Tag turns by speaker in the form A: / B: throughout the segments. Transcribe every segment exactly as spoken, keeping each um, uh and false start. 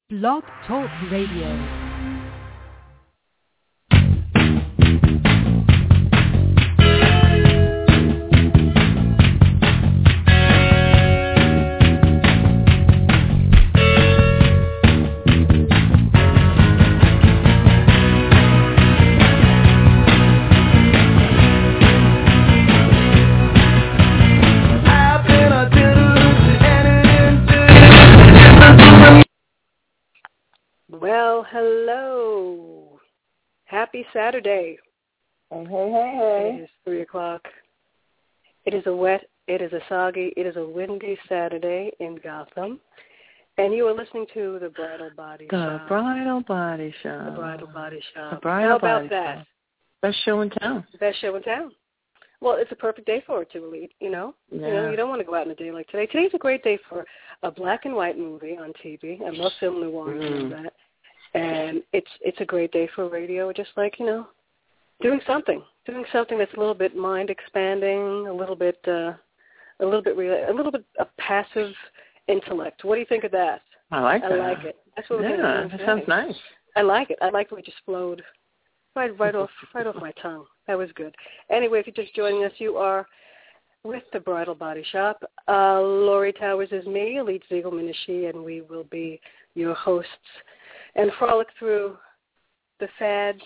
A: Blog Talk Radio.
B: Well, hello. Happy Saturday.
C: Hey, hey, hey, hey.
B: It is three o'clock. It is a wet, it is a soggy, it is a windy Saturday in Gotham. And you are listening to The Bridal Body
C: The
B: Show.
C: The Bridal Body Show.
B: The Bridal Body Show.
C: The Bridal
B: How about
C: Body
B: that?
C: Show. Best show in town.
B: Best show in town. Well, it's a perfect day for it to lead, you know?
C: Yeah.
B: You know, you don't want to go out on a day like today. Today's a great day for a black and white movie on T V. I love film noir and
C: Mm.
B: all that. And it's it's a great day for radio, just like, you know, doing something, doing something that's a little bit mind expanding, a little bit, uh, a little bit, real, a little bit of passive intellect. What do you think of that?
C: I like
B: I
C: that.
B: like it. That's what we're
C: yeah,
B: going to do
C: that
B: today.
C: sounds nice.
B: I like it. I like the way it just flowed right, right off, right off my tongue. That was good. Anyway, if you're just joining us, you are with the Bridal Body Shop. Uh, Lori Towers is me, Elite Ziegelman is she, and we will be your hosts and frolic through the fads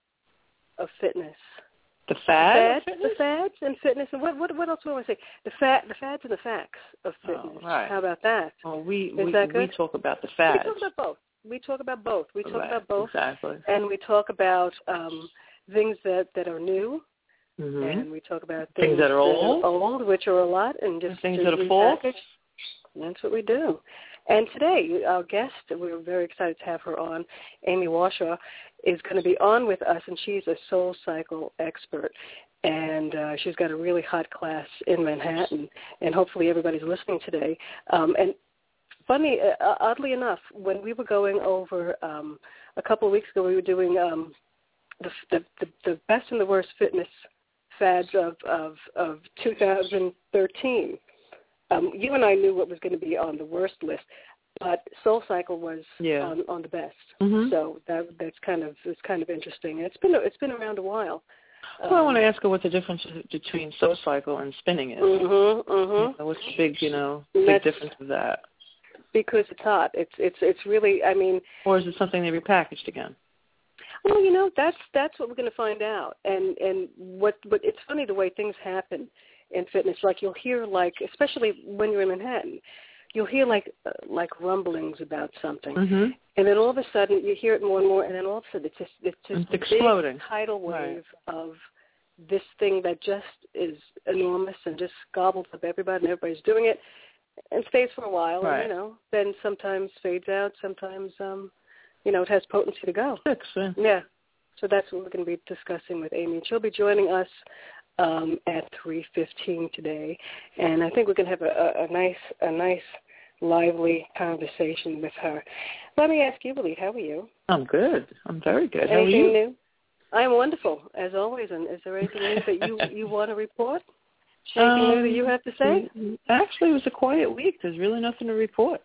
B: of fitness.
C: The fads?
B: The fads, the fads and fitness. And what, what, what else do I want to say? The fad, the fads and the facts of fitness.
C: Oh, right.
B: How about that?
C: Well, we
B: Is
C: we,
B: that
C: we
B: good?
C: talk about the fads.
B: We talk about both. We talk about both. We talk
C: right.
B: about both.
C: Exactly.
B: And we talk about um, things that, that are new.
C: Mm-hmm.
B: And we talk about
C: things,
B: things
C: that are old,
B: that are old, which are a lot, and just
C: things
B: to
C: that are false.
B: repackage. That's what we do. And today, our guest, we're very excited to have her on, Amy Washaw, is going to be on with us, and she's a soul cycle expert. And uh, she's got a really hot class in Manhattan, and hopefully everybody's listening today. Um, and funny, uh, oddly enough, when we were going over um, a couple of weeks ago, we were doing um, the, the, the, the best and the worst fitness fads of, of, of two thousand thirteen. Um, you and I knew what was going to be on the worst list, but Soul Cycle was
C: yeah.
B: on, on the best.
C: Mm-hmm.
B: So that that's kind of it's kind of interesting. And it's been it's been around a while.
C: Well, um, I want to ask her what the difference is between Soul Cycle and spinning is.
B: Mm-hmm, mm-hmm.
C: You know, what's the big, you know, big
B: that's,
C: difference of that?
B: Because it's hot. It's it's it's really. I mean.
C: Or is it something they repackaged again?
B: Well, you know, that's that's what we're going to find out. And and what what it's funny the way things happen in fitness. Like you'll hear like, especially when you're in Manhattan, you'll hear like uh, like rumblings about something,
C: mm-hmm.
B: and then all of a sudden you hear it more and more, and then all of a sudden it's just it's just
C: it's
B: a
C: exploding.
B: big tidal wave
C: right.
B: of this thing that just is enormous and just gobbles up everybody, and everybody's doing it, and stays for a while,
C: right.
B: and you know, then sometimes fades out, sometimes um, you know, it has potency to go.
C: Six, yeah.
B: yeah. So that's what we're going to be discussing with Amy. She'll be joining us um, at three fifteen today, and I think we're going to have a, a, a nice, a nice, lively conversation with her. Let me ask you, Lee, how are you?
C: I'm good. I'm very good.
B: Anything
C: how are you?
B: new? I'm wonderful, as always. And is there anything new that you, you want to report? Anything
C: um,
B: new that you have to say?
C: Actually, it was a quiet week. There's really nothing to report.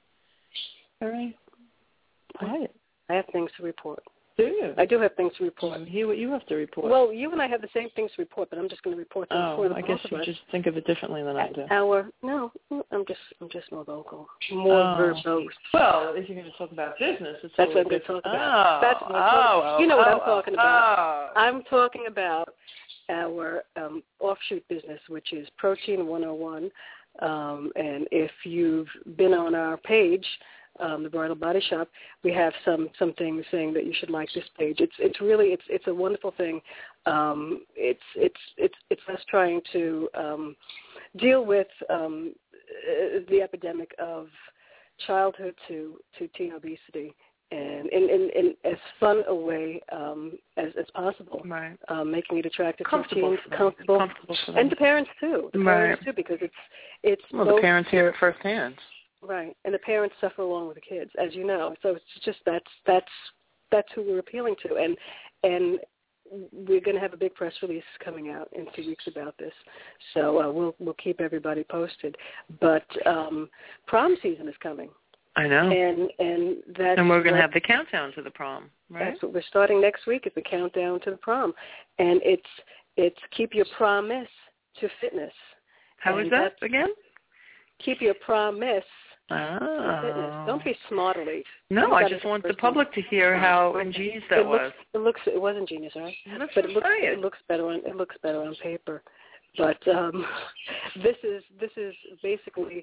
C: Very quiet.
B: I have things to report.
C: Do you?
B: I do have things to report.
C: Um, hear what you have to report.
B: Well, you and I have the same things to report, but I'm just going to report them
C: oh,
B: for the
C: I
B: both
C: guess
B: of
C: you
B: us.
C: just think of it differently than I do.
B: Our no, I'm just I'm just more vocal, more
C: oh.
B: verbose.
C: Well, if you're going to talk about business, it's
B: that's what I'm going to talk about. Oh, That's what I'm talking about. You know what
C: oh,
B: I'm talking
C: oh,
B: about.
C: oh.
B: I'm talking about our um, offshoot business, which is Protein one oh one. Um, and if you've been on our page, um, the Bridal Body Shop, we have some, some things saying that you should like this page. It's it's really it's it's a wonderful thing. Um, it's it's it's it's us trying to um, deal with um, the epidemic of childhood to to teen obesity. And in, in, in as fun a way um, as, as possible,
C: right.
B: um, making it attractive to
C: comfortable
B: teens,
C: for
B: comfortable,
C: comfortable for
B: and the parents too. The
C: right.
B: parents too, because it's it's
C: well,
B: both,
C: the parents hear it firsthand,
B: right? And the parents suffer along with the kids, as you know. So it's just that's that's that's who we're appealing to, and and we're going to have a big press release coming out in two weeks about this. So uh, we'll we'll keep everybody posted. But um, prom season is coming.
C: I know.
B: And and that's
C: and we're going to
B: what,
C: have the countdown to the prom, right?
B: That's what we're starting next week, is the countdown to the prom. And it's it's keep your promise to fitness.
C: How
B: and
C: is that again?
B: Keep your promise
C: oh.
B: to fitness. Don't be smartily.
C: No, I just want the public to hear how ingenious that
B: it
C: was.
B: Looks, it looks it was ingenious, right?
C: That's
B: but it looks
C: saying.
B: it looks better on it looks better on paper. But um, this is this is basically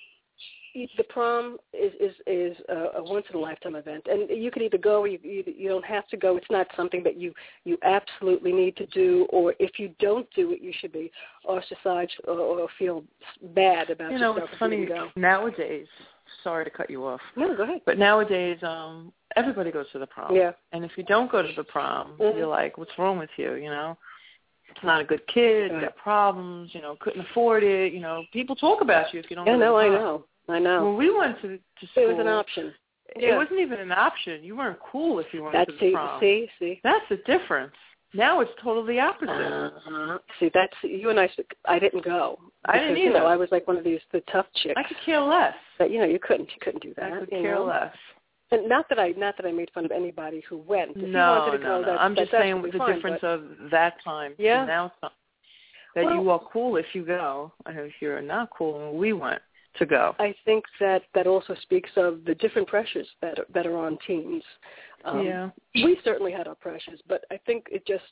B: the prom is is, is a, a once in a lifetime event, and you can either go or you, you you don't have to go. It's not something that you you absolutely need to do, or if you don't do it, you should be ostracized or, or feel bad about
C: you know,
B: yourself.
C: It's funny
B: go.
C: nowadays. Sorry to cut you off.
B: No, go ahead.
C: But nowadays, um, everybody goes to the prom.
B: Yeah.
C: And if you don't go to the prom,
B: mm-hmm.
C: you're like, what's wrong with you? You know, it's not a good kid.
B: Right.
C: Got problems. You know, couldn't afford it. You know, people talk about you if you don't.
B: Yeah,
C: go to
B: no,
C: the
B: I
C: prom.
B: know. I know.
C: When we went to, to school,
B: it was an option.
C: It
B: yeah.
C: wasn't even an option. You weren't cool if you went
B: That's,
C: to the prom.
B: See, see,
C: That's the difference. Now it's totally the opposite.
B: Uh-huh. See, that's you and I. I didn't go.
C: I didn't
B: because,
C: either.
B: You know, I was like one of these the tough chicks.
C: I could care less.
B: But you know, you couldn't. You couldn't do that.
C: I could
B: you
C: care
B: know?
C: less.
B: And not that I, not that I made fun of anybody who went. If
C: no,
B: you wanted to
C: no,
B: go,
C: no.
B: That's,
C: I'm just
B: that's
C: saying with the
B: fine,
C: difference
B: but,
C: of that time
B: yeah.
C: to now time. That
B: well,
C: you are cool if you go, and if you're not cool, when we went to go.
B: I think that that also speaks of the different pressures that are, that are on teens. Um,
C: yeah.
B: We certainly had our pressures, but I think it just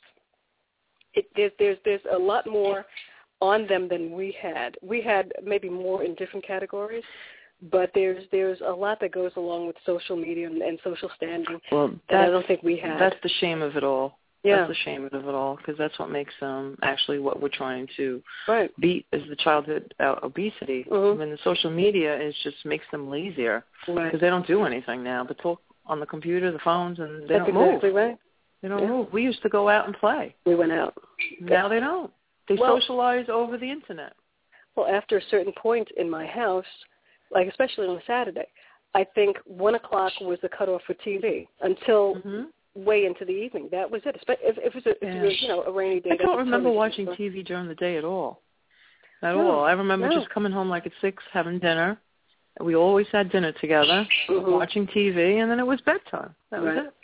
B: it there's there's there's a lot more on them than we had. We had maybe more in different categories, but there's there's a lot that goes along with social media and, and social standing
C: well,
B: that I don't think we had.
C: That's the shame of it all.
B: Yeah.
C: That's the shame of it all, because that's what makes um actually what we're trying to
B: right.
C: beat is the childhood uh, obesity.
B: Mm-hmm.
C: I mean, the social media is just makes them lazier because
B: right.
C: they don't do anything now but talk on the computer, the phones, and they
B: That's
C: don't move.
B: exactly right.
C: They don't
B: yeah.
C: move. We used to go out and play.
B: We went out.
C: Now they don't. They
B: well,
C: socialize over the internet.
B: Well, after a certain point in my house, like especially on a Saturday, I think one o'clock was the cutoff for T V until
C: mm-hmm.
B: way into the evening. That was it. If, if it was, a,
C: yeah.
B: if it was you know, a rainy day.
C: I don't remember
B: totally
C: watching
B: different.
C: T V during the day at all. At
B: no,
C: all. I remember
B: no.
C: just coming home like at six, having dinner. We always had dinner together,
B: mm-hmm.
C: watching T V, and then it was bedtime. That
B: right.
C: was it.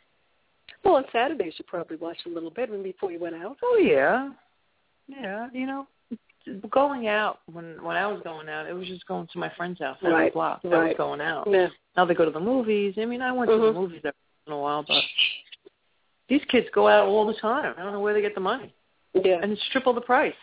B: Well, on Saturdays you probably watched a little bit before you went out.
C: Oh yeah, yeah. You know, going out when when I was going out, it was just going to my friend's house down
B: right.
C: the block. That
B: right.
C: was going out.
B: Yeah.
C: Now they go to the movies. I mean, I went
B: mm-hmm.
C: to the movies every once in a while, but these kids go out all the time. I don't know where they get the money.
B: Yeah.
C: And it's triple the price.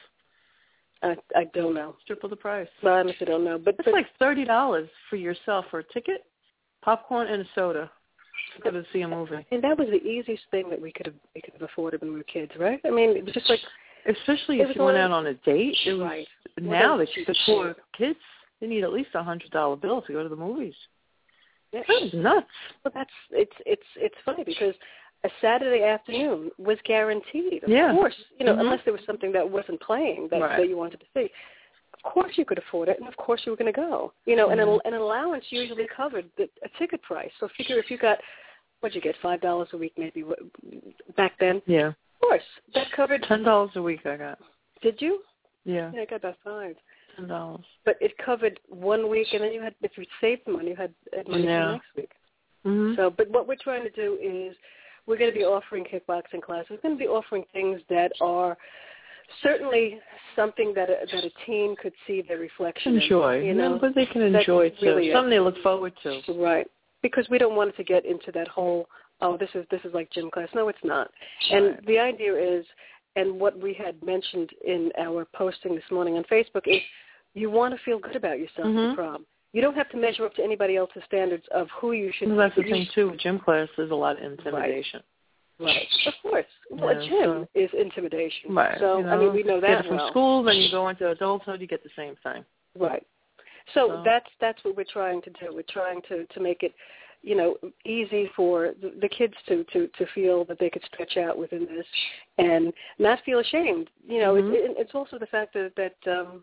B: I I don't know.
C: It's triple the price.
B: Well, I honestly don't know. But
C: it's
B: but,
C: like thirty dollars for yourself for a ticket, popcorn, and a soda to go to see a movie.
B: And that was the easiest thing that we could have we could have afforded when we were kids, right? I mean, it was just like.
C: Especially if you went out on a date. It was,
B: right.
C: Now
B: well,
C: that the poor kids, they need at least a hundred dollar bill to go to the movies.
B: Yeah.
C: That's nuts.
B: Well, that's it's it's it's funny because a Saturday afternoon was guaranteed. Of
C: yeah.
B: course, you know,
C: mm-hmm.
B: unless there was something that wasn't playing that,
C: right.
B: that you wanted to see. Of course, you could afford it, and of course, you were going to go. You know,
C: mm-hmm.
B: and an, an allowance usually covered the, a ticket price. So figure if you got, what'd you get, five dollars a week maybe back then?
C: Yeah.
B: Of course, that covered
C: ten dollars a week. I got.
B: Did you?
C: Yeah.
B: Yeah, I got about five.
C: Ten dollars.
B: But it covered one week, and then you had, if you saved money, you had, had money
C: yeah.
B: for the next week.
C: Mm-hmm.
B: So, but what we're trying to do is we're going to be offering kickboxing classes. We're going to be offering things that are certainly something that a, that a teen could see their reflection
C: enjoy.
B: in. You know,
C: no, but they can enjoy it too.
B: Really
C: Something they look forward to.
B: Right. Because we don't want it to get into that whole, oh, this is this is like gym class. No, it's not.
C: Right.
B: And the idea is, and what we had mentioned in our posting this morning on Facebook is, you want to feel good about yourself
C: mm-hmm.
B: at the prom. You don't have to measure up to anybody else's standards of who you should.
C: Well, that's the
B: you,
C: thing too. With gym class, there's a lot of intimidation.
B: Right. Right. Of course. Well,
C: yeah,
B: a gym
C: so,
B: is intimidation.
C: Right.
B: So
C: you know,
B: I mean, we know
C: you
B: that
C: get it from
B: well.
C: school, then you go into adulthood, you get the same thing.
B: Right. So,
C: so
B: that's that's what we're trying to do. We're trying to, to make it, you know, easy for the, the kids to, to, to feel that they could stretch out within this and not feel ashamed. You know,
C: mm-hmm.
B: it, it, it's also the fact that, that um,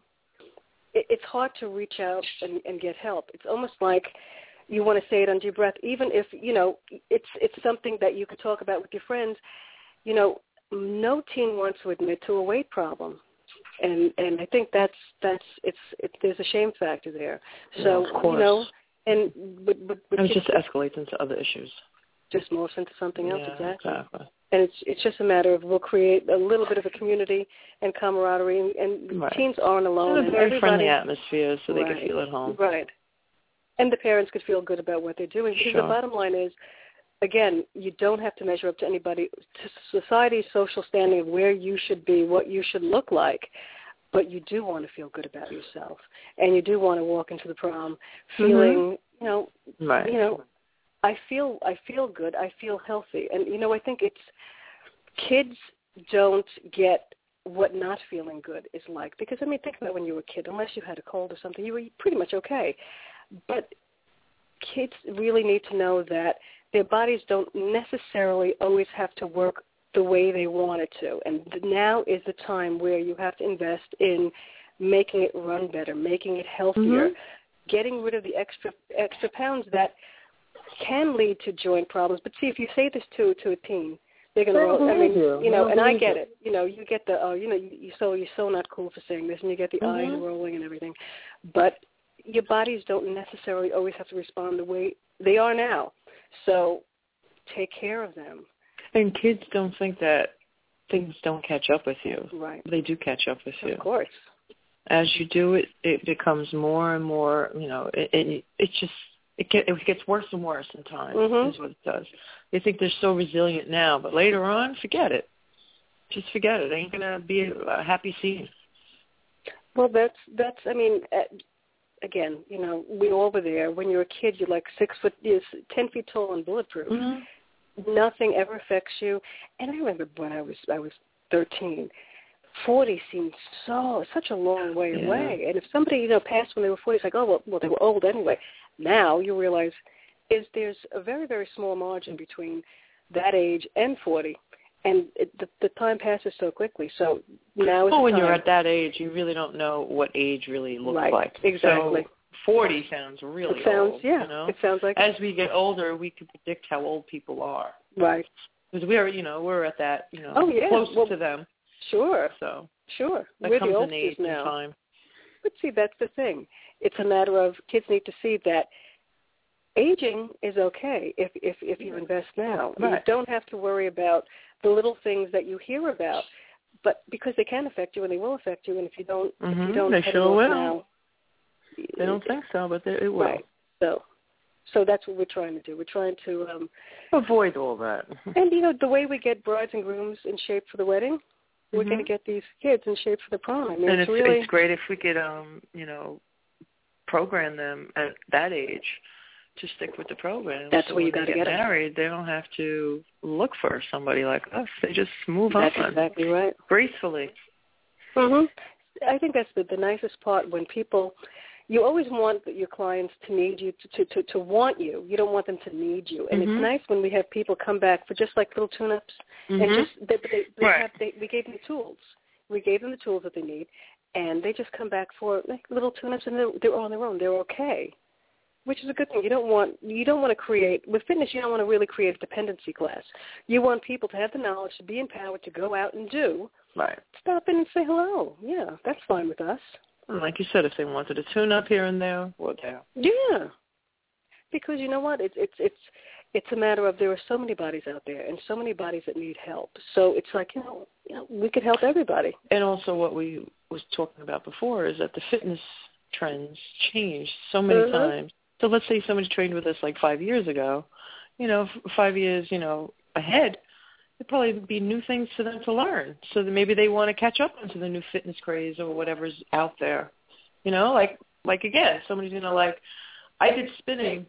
B: it, it's hard to reach out and, and get help. It's almost like you want to say it under your breath, even if, you know, it's it's something that you could talk about with your friends. You know, no teen wants to admit to a weight problem. And and I think that's that's it's it, there's a shame factor there. So
C: yeah, of course.
B: you know, And but, but, but
C: it just escalates into other issues.
B: Just morphs into something else,
C: yeah,
B: exactly.
C: exactly.
B: And it's it's just a matter of we'll create a little bit of a community and camaraderie, and, and
C: right.
B: teens aren't alone.
C: And a very friendly atmosphere so they
B: right,
C: can feel at home.
B: Right. And the parents could feel good about what they're doing. Because
C: sure.
B: the bottom line is, again, you don't have to measure up to anybody, to society's social standing of where you should be, what you should look like. But you do want to feel good about yourself, and you do want to walk into the prom feeling,
C: mm-hmm.
B: you know,
C: right.
B: you know, I feel I feel good. I feel healthy, and you know, I think it's kids don't get what not feeling good is like, because I mean, think about when you were a kid. Unless you had a cold or something, you were pretty much okay. But kids really need to know that their bodies don't necessarily always have to work the way they want it to. And now is the time where you have to invest in making it run better, making it healthier, mm-hmm. getting rid of the extra extra pounds that can lead to joint problems. But see, if you say this to to a teen, they're going to roll. I mean, you, you know, and I get it. You know, you get the, oh, you know, you, you so you're so not cool for saying this, and you get the mm-hmm. eyes rolling and everything. But your bodies don't necessarily always have to respond the way they are now. So take care of them.
C: And kids don't think that things don't catch up with you.
B: Right.
C: They do catch up with you.
B: Of course.
C: As you do it, it becomes more and more, you know, it it, it just, it, get, it gets worse and worse in time mm-hmm. is what it does. They think they're so resilient now, but later on, forget it. Just forget it. It ain't going to be a happy scene.
B: Well, that's, that's I mean, again, you know, we all were there. When you're a kid, you're like six foot, you're ten feet tall and bulletproof.
C: Mm-hmm.
B: Nothing ever affects you. And I remember when I was I was thirteen, forty seemed so such a long way
C: yeah.
B: away. And if somebody, you know, passed when they were forty, it's like, oh, well, well, they were old anyway. Now you realize is there's a very, very small margin between that age and forty. And it, the, the time passes so quickly. So now is
C: well,
B: the
C: when
B: time.
C: you're at that age, you really don't know what age really looks
B: right.
C: like.
B: Exactly.
C: So forty sounds really
B: it sounds,
C: old.
B: Yeah,
C: you know?
B: it sounds like
C: as we get older, we can predict how old people are.
B: Right.
C: Because we're, you know, we're at that, you know,
B: oh, yeah.
C: close
B: well,
C: to them.
B: Sure.
C: So
B: sure.
C: that
B: we're
C: comes
B: the
C: in age
B: now.
C: and time.
B: But see, that's the thing. It's a matter of kids need to see that aging is okay if if, if you invest now.
C: Right.
B: You don't have to worry about the little things that you hear about, but because they can affect you and they will affect you, and if you don't,
C: mm-hmm.
B: if you don't,
C: they sure will.
B: Now,
C: they don't think so, but they, it will.
B: Right. So, so that's what we're trying to do. We're trying to um,
C: avoid all that.
B: And you know, the way we get brides and grooms in shape for the wedding, we're
C: mm-hmm.
B: going to get these kids in shape for the prom. I mean,
C: and
B: it's,
C: it's
B: really
C: it's great if we could, um, you know, program them at that age to stick with the program.
B: That's
C: so
B: where you
C: got to
B: get
C: married. Them. They don't have to look for somebody like us. They just move
B: that's
C: on.
B: That's exactly right.
C: Gracefully.
B: Mhm. I think that's the, the nicest part when people. You always want your clients to need you, to, to, to, to want you. You don't want them to need you. And
C: mm-hmm.
B: it's nice when we have people come back for just like little tune-ups.
C: Mm-hmm.
B: And just they, they, they
C: right.
B: have, they, we gave them the tools. We gave them the tools that they need. And they just come back for like little tune-ups, and they're, they're on their own. They're okay, which is a good thing. You don't want you don't want to create, with fitness, you don't want to really create a dependency class. You want people to have the knowledge, to be empowered, to go out and do.
C: Right.
B: Stop in and say hello. Yeah, that's fine with us.
C: Like you said, if they wanted to tune up here and there, well, there.
B: Yeah, because you know what? It's it's it's it's a matter of there are so many bodies out there and so many bodies that need help. So it's like you know, you know we could help everybody.
C: And also, what we was talking about before is that the fitness trends change so many
B: mm-hmm.
C: times. So let's say somebody trained with us like five years ago. You know, f- five years, you know, ahead. There'd probably be new things for them to learn, so that maybe they want to catch up into the new fitness craze or whatever's out there. You know, like like again, somebody's gonna like. I did spinning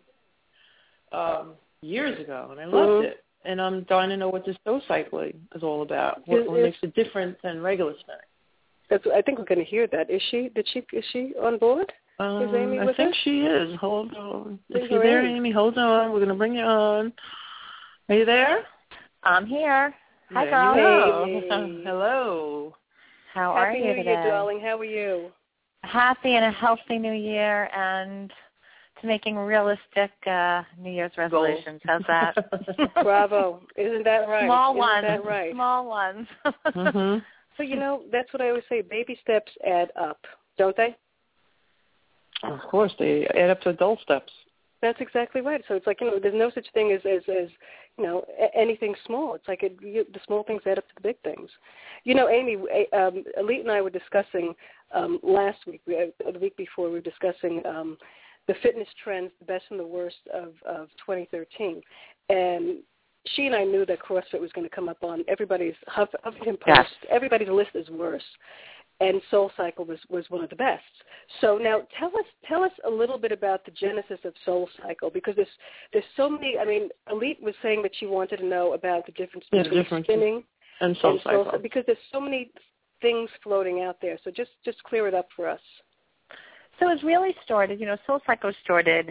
C: um, years ago, and I loved
B: mm-hmm.
C: it. And I'm dying to know what this toe cycling is all about. What, what makes it different than regular spinning?
B: That's, I think we're going to hear that. Is she? Did she? Is she on board?
C: Um,
B: is Amy with
C: I think
B: us?
C: she is. Hold on.
B: Bring
C: If you're there,
B: in.
C: Amy, hold on. We're gonna bring you on. Are you there?
D: I'm here. Hi,
C: there
D: girl.
C: You go. Hello.
D: How
B: Happy
D: are you
B: New
D: today?
B: Year, darling. How are you?
D: Happy and a healthy New Year, and to making realistic uh, New Year's resolutions. How's that?
B: Bravo. Isn't that right?
D: Small
B: Isn't
D: ones.
B: that right?
D: Small ones.
C: mm-hmm.
B: So, you know, that's what I always say. Baby steps add up, don't they?
C: Of course, they add up to adult steps.
B: That's exactly right. So it's like, you know, there's no such thing as, as, as you know, a- anything small. It's like it, you, the small things add up to the big things. You know, Amy, um, Elite and I were discussing um, last week, or the week before, we were discussing um, the fitness trends, the best and the worst of, of twenty thirteen. And she and I knew that CrossFit was going to come up on everybody's Huff, Huffington Post.
D: Yes.
B: Everybody's list is worse. And SoulCycle was, was one of the best. So now tell us tell us a little bit about the genesis of SoulCycle, because there's there's so many. I mean, Elite was saying that she wanted to know about the difference
C: Yeah,
B: between
C: difference
B: spinning
C: and
B: and
C: SoulCycle.
B: SoulCycle, because there's so many things floating out there. So just just clear it up for us.
D: So it really started. You know, SoulCycle started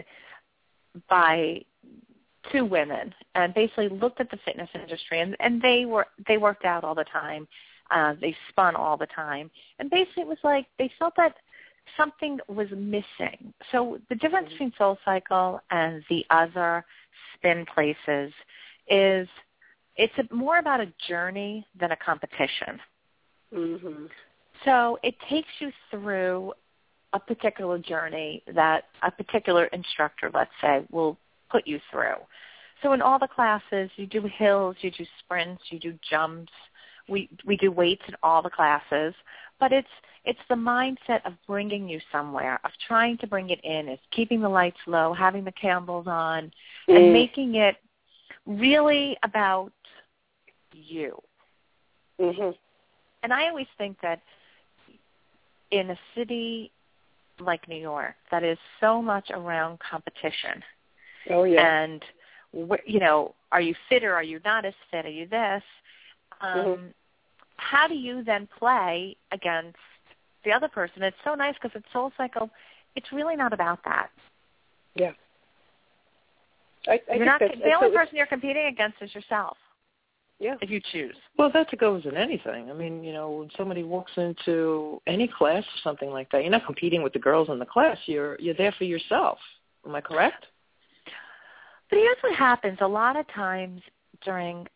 D: by two women, and basically looked at the fitness industry, and, and they were they worked out all the time. Uh, they spun all the time. And basically it was like they felt that something was missing. So the difference between SoulCycle and the other spin places is it's a, more about a journey than a competition.
B: Mm-hmm.
D: So it takes you through a particular journey that a particular instructor, let's say, will put you through. So in all the classes, you do hills, you do sprints, you do jumps. We we do weights in all the classes, but it's it's the mindset of bringing you somewhere, of trying to bring it in, is keeping the lights low, having the candles on, mm. and making it really about you.
B: Mm-hmm.
D: And I always think that in a city like New York, that is so much around competition.
B: Oh yeah.
D: And you know, are you fit or are you not as fit? Are you this? Um, mm-hmm. How do you then play against the other person? It's so nice because it's SoulCycle. It's really not about that.
B: Yeah. I, I
D: you're not,
B: think
D: the only person you're competing against is yourself.
B: Yeah.
D: If you choose.
C: Well, that goes in anything. I mean, you know, when somebody walks into any class or something like that, you're not competing with the girls in the class. You're you're there for yourself. Am I correct?
D: But here's what happens. A lot of times during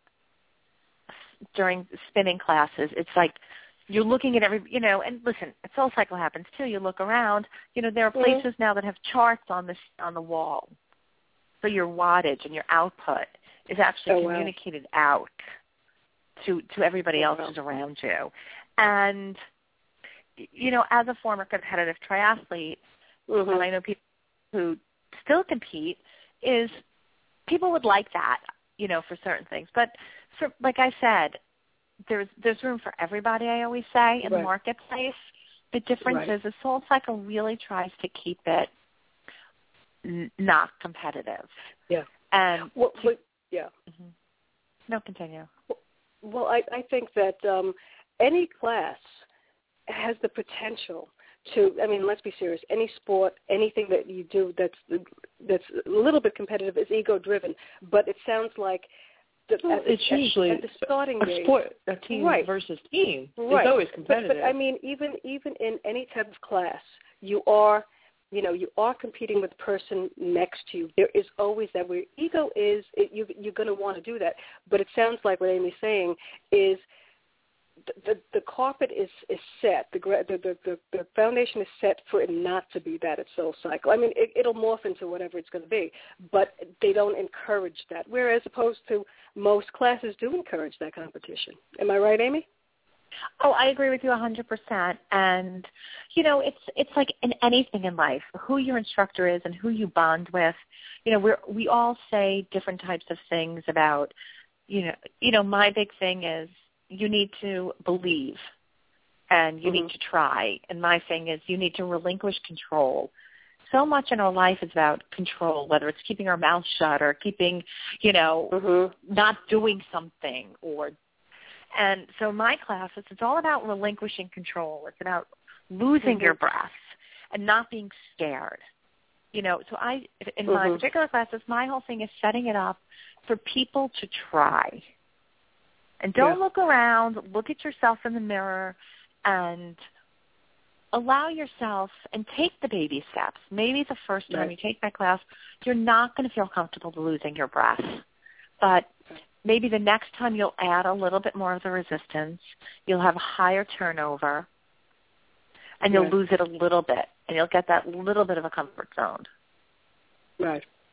D: during spinning classes, it's like you're looking at every, you know, and listen, SoulCycle happens too. You look around, you know, there are places mm-hmm. now that have charts on the on the wall, so your wattage and your output is actually
B: oh,
D: communicated wow. out to to everybody
B: oh,
D: else
B: wow.
D: who's around you. And you know, as a former competitive triathlete, mm-hmm. and I know people who still compete, is people would like that, you know, for certain things, but. For, like I said, there's there's room for everybody, I always say, in
B: right.
D: the marketplace. The difference
B: right.
D: is the SoulCycle really tries to keep it n- not competitive.
B: Yeah.
D: And
B: well,
D: to,
B: but, yeah.
D: Mm-hmm. No, continue.
B: Well, I, I think that um, any class has the potential to, I mean, let's be serious, any sport, anything that you do that's that's a little bit competitive is ego-driven, but it sounds like The,
C: well,
B: at the,
C: it's usually
B: at the starting
C: a
B: days,
C: sport, a team
B: right.
C: versus team.
B: Right.
C: It's always competitive.
B: But, but I mean, even even in any type of class, you are, you know, you are competing with the person next to you. There is always that. Where ego is, it, you, you're going to want to do that. But it sounds like what Amy's saying is the the, the carpet is, is set. The, the the the the foundation is set for it not to be that at SoulCycle. I mean, it, it'll morph into whatever it's going to be, but they don't encourage that. Whereas opposed to most classes do encourage that competition. Am I right, Amy?
D: Oh, I agree with you one hundred percent. And, you know, it's it's like in anything in life, who your instructor is and who you bond with. You know, we we all say different types of things about, you know, you know, my big thing is you need to believe and you mm-hmm. need to try. And my thing is you need to relinquish control. So much in our life is about control, whether it's keeping our mouth shut or keeping, you know, mm-hmm. not doing something. Or And so my classes, it's all about relinquishing control. It's about losing mm-hmm. your breath and not being scared. You know, so I, in mm-hmm. my particular classes, my whole thing is setting it up for people to try. And don't yeah. look around, look at yourself in the mirror, and allow yourself and take the baby steps. Maybe the first time right. you take that class, you're not going to feel comfortable losing your breath. But maybe the next time you'll add a little bit more of the resistance, you'll have a higher turnover, and you'll right. lose it a little bit, and you'll get that little bit of a comfort zone.
B: Right.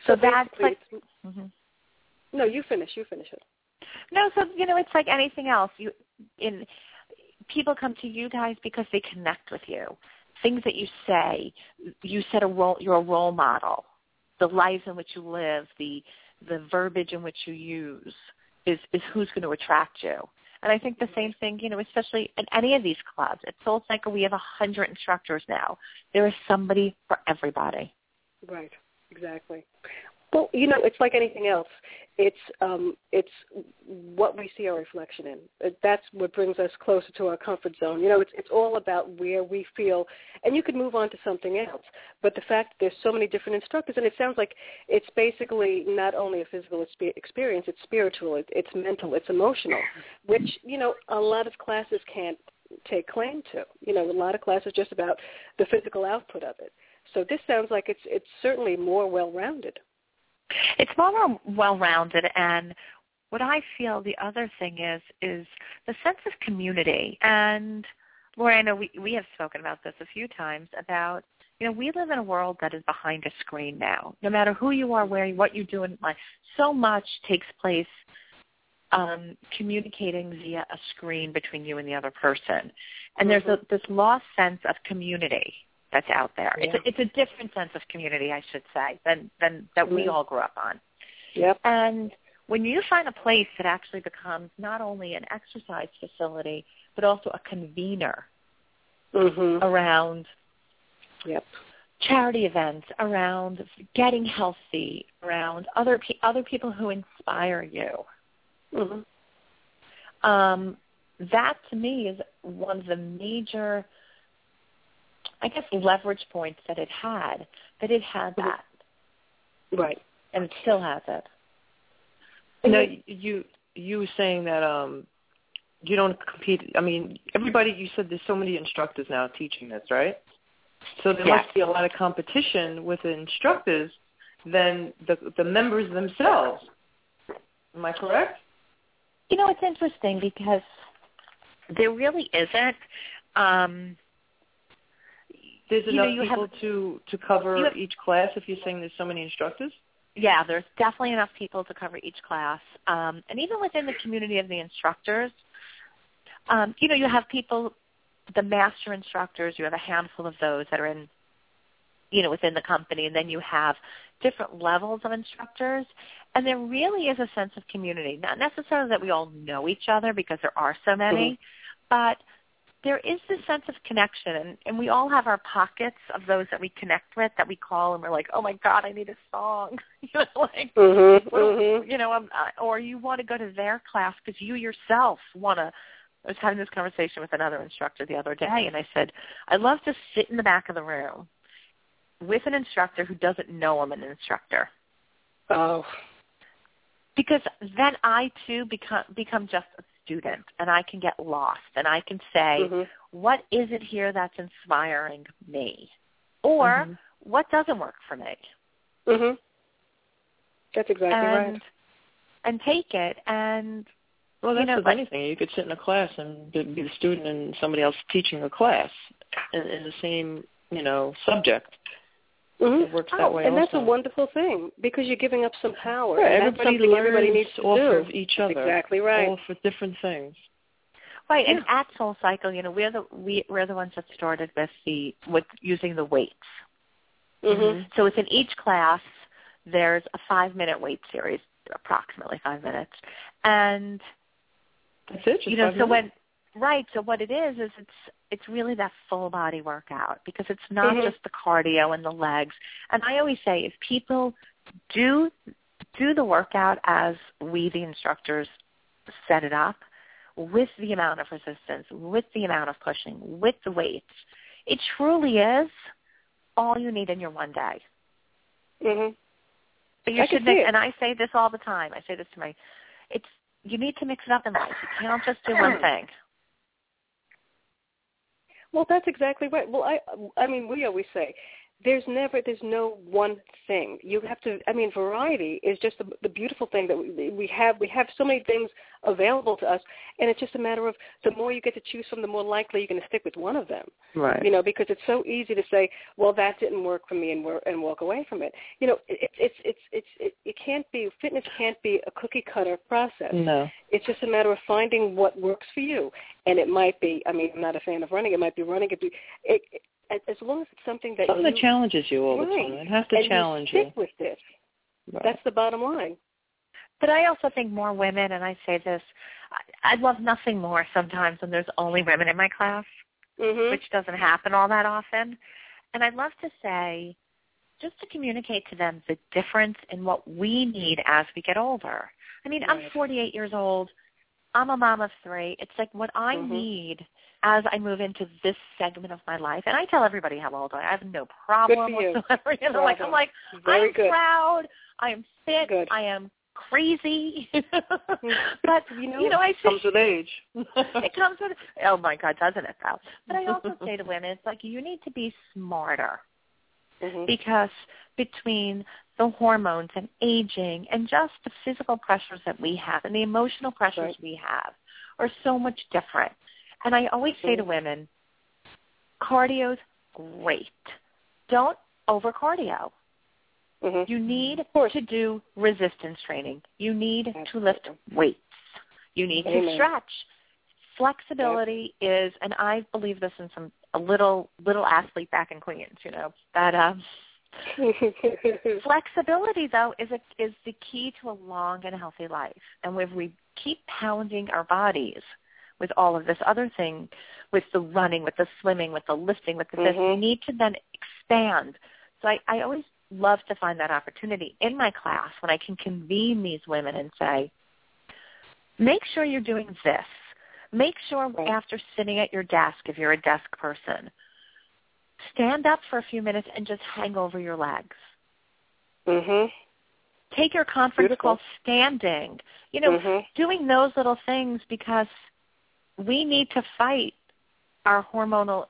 D: So,
B: so
D: that's like.
B: Mm-hmm. No, you finish. You finish it.
D: No, so you know, it's like anything else. You in people come to you guys because they connect with you. Things that you say, you set a role. You're a role model. The lives in which you live, the the verbiage in which you use, is is who's going to attract you. And I think the same thing, you know, especially in any of these clubs. At Soul Cycle, we have a hundred instructors now. There is somebody for everybody.
B: Right. Exactly. Well, you know, it's like anything else. It's um, it's what we see our reflection in. That's what brings us closer to our comfort zone. You know, it's it's all about where we feel, and you could move on to something else. But the fact that there's so many different instructors, and it sounds like it's basically not only a physical experience, it's spiritual, it's, it's mental, it's emotional, which, you know, a lot of classes can't take claim to. You know, a lot of classes just about the physical output of it. So this sounds like it's it's certainly more well-rounded.
D: It's more well-rounded, and what I feel the other thing is is the sense of community. And Laura, I know we, we have spoken about this a few times about, you know, we live in a world that is behind a screen now. No matter who you are, where, what you do in life, so much takes place um, communicating via a screen between you and the other person. And mm-hmm. there's a, this lost sense of community that's out there. Yeah. It's a, it's a different sense of community, I should say, than, than that mm-hmm. we all grew up on.
B: Yep.
D: And when you find a place that actually becomes not only an exercise facility, but also a convener
B: mm-hmm.
D: around
B: yep.
D: charity events, around getting healthy, around other pe- other people who inspire you,
B: mm-hmm.
D: um, that to me is one of the major, I guess, leverage points that it had, that it had that.
B: Right.
D: And it still has it.
C: No, you you were saying that um, you don't compete. I mean, everybody, you said there's so many instructors now teaching this, right? So there
D: yes.
C: must be a lot of competition with the instructors than the the members themselves. Am I correct?
D: You know, it's interesting because there really isn't. Um,
C: There's
D: you
C: enough
D: know, you
C: people
D: have,
C: to, to cover
D: have,
C: each class if you're saying there's so many instructors?
D: Yeah, there's definitely enough people to cover each class. Um, and even within the community of the instructors, um, you know, you have people, the master instructors, you have a handful of those that are in, you know, within the company, and then you have different levels of instructors. And there really is a sense of community. Not necessarily that we all know each other because there are so many, mm-hmm. but there is this sense of connection, and, and we all have our pockets of those that we connect with that we call, and we're like, oh, my God, I need a song. you know, like,
B: mm-hmm,
D: what,
B: mm-hmm.
D: you know, um, or you want to go to their class because you yourself want to. I was having this conversation with another instructor the other day, and I said, I love to sit in the back of the room with an instructor who doesn't know I'm an instructor.
B: Oh.
D: Because then I, too, become become just a student, and I can get lost, and I can say,
B: mm-hmm.
D: what is it here that's inspiring me? Or
C: mm-hmm.
D: what doesn't work for me?
B: Mm-hmm. That's exactly
D: and,
B: right.
D: And take it, and,
C: well, that's
D: you know,
C: with
D: like,
C: anything. You could sit in a class and be the student and somebody else teaching a class in, in the same, you know, subject.
B: Mm-hmm.
C: It works
B: oh,
C: that way
B: and
C: also.
B: that's a wonderful thing because you're giving up some power.
C: Right,
B: and
C: everybody
B: that's something
C: learns
B: everybody needs to
C: off
B: do.
C: of each other.
B: That's exactly right.
C: All for different things.
D: Right,
B: yeah.
D: and at Soul Cycle, you know, we're the we, we're the ones that started with the with using the weights.
B: Mm-hmm.
D: So within each class, there's a five-minute weight series, approximately five minutes, and
C: that's it. Just
D: you know,
C: five
D: so
C: minutes.
D: when right, so what it is is it's it's really that full body workout because it's not
B: mm-hmm.
D: just the cardio and the legs. And I always say, if people do do the workout as we, the instructors, set it up, with the amount of resistance, with the amount of pushing, with the weights, it truly is all you need in your one day.
B: Mm-hmm.
D: But you
B: I
D: should
B: can see
D: mix,
B: it.
D: and I say this all the time. I say this to my, it's you need to mix it up in life. You can't just do one thing.
B: Well, that's exactly right. Well, I, I mean, we always say there's never, there's no one thing. You have to, I mean, variety is just the, the beautiful thing that we, we have. We have so many things available to us, and it's just a matter of the more you get to choose from, the more likely you're going to stick with one of them.
C: Right.
B: You know, because it's so easy to say, well, that didn't work for me, and work, and walk away from it. You know, it, it's it's it's it, it can't be, fitness can't be a cookie cutter process.
C: No.
B: It's just a matter of finding what works for you, and it might be. I mean, I'm not a fan of running. It might be running. It be it, it as long as it's something that
C: something
B: you,
C: that challenges you all
B: right,
C: the time. It has to
B: and
C: challenge
B: you.
C: you.
B: Stick with this.
C: Right.
B: That's the bottom line.
D: But I also think more women, and I say this, I, I'd love nothing more sometimes when there's only women in my class,
B: mm-hmm.
D: which doesn't happen all that often. And I'd love to say, just to communicate to them the difference in what we need as we get older. I mean, right. I'm forty-eight years old. I'm a mom of three. It's like what I
B: mm-hmm.
D: need as I move into this segment of my life. And I tell everybody how old I am. I have no problem whatsoever. You know, like, I'm like,
B: Very
D: I'm
B: good.
D: proud. I am fit.
B: Good.
D: I am crazy. But, you know, you know I say,
C: comes with age.
D: It comes with, oh, my God, doesn't it, though? But I also say to women, it's like you need to be smarter. Mm-hmm. Because between the hormones and aging and just the physical pressures that we have and the emotional pressures right. we have are so much different. And I always say to women, cardio's great. Don't over-cardio. Mm-hmm. You need to do resistance training. You need Absolutely. to lift weights. You need Amen. to stretch. Flexibility yep. is, and I believe this in some a little little athlete back in Queens, you know, that um, flexibility, though, is a, is the key to a long and healthy life. And if we keep pounding our bodies with all of this other thing, with the running, with the swimming, with the lifting, with the mm-hmm. this, we need to then expand. So I, I always love to find that opportunity in my class when I can convene these women and say, make sure you're doing this. Make sure right. after sitting at your desk, if you're a desk person, stand up for a few minutes and just hang over your legs.
B: Mm-hmm.
D: Take your conference
B: Beautiful.
D: call standing. You know,
B: mm-hmm.
D: doing those little things because we need to fight our hormonal,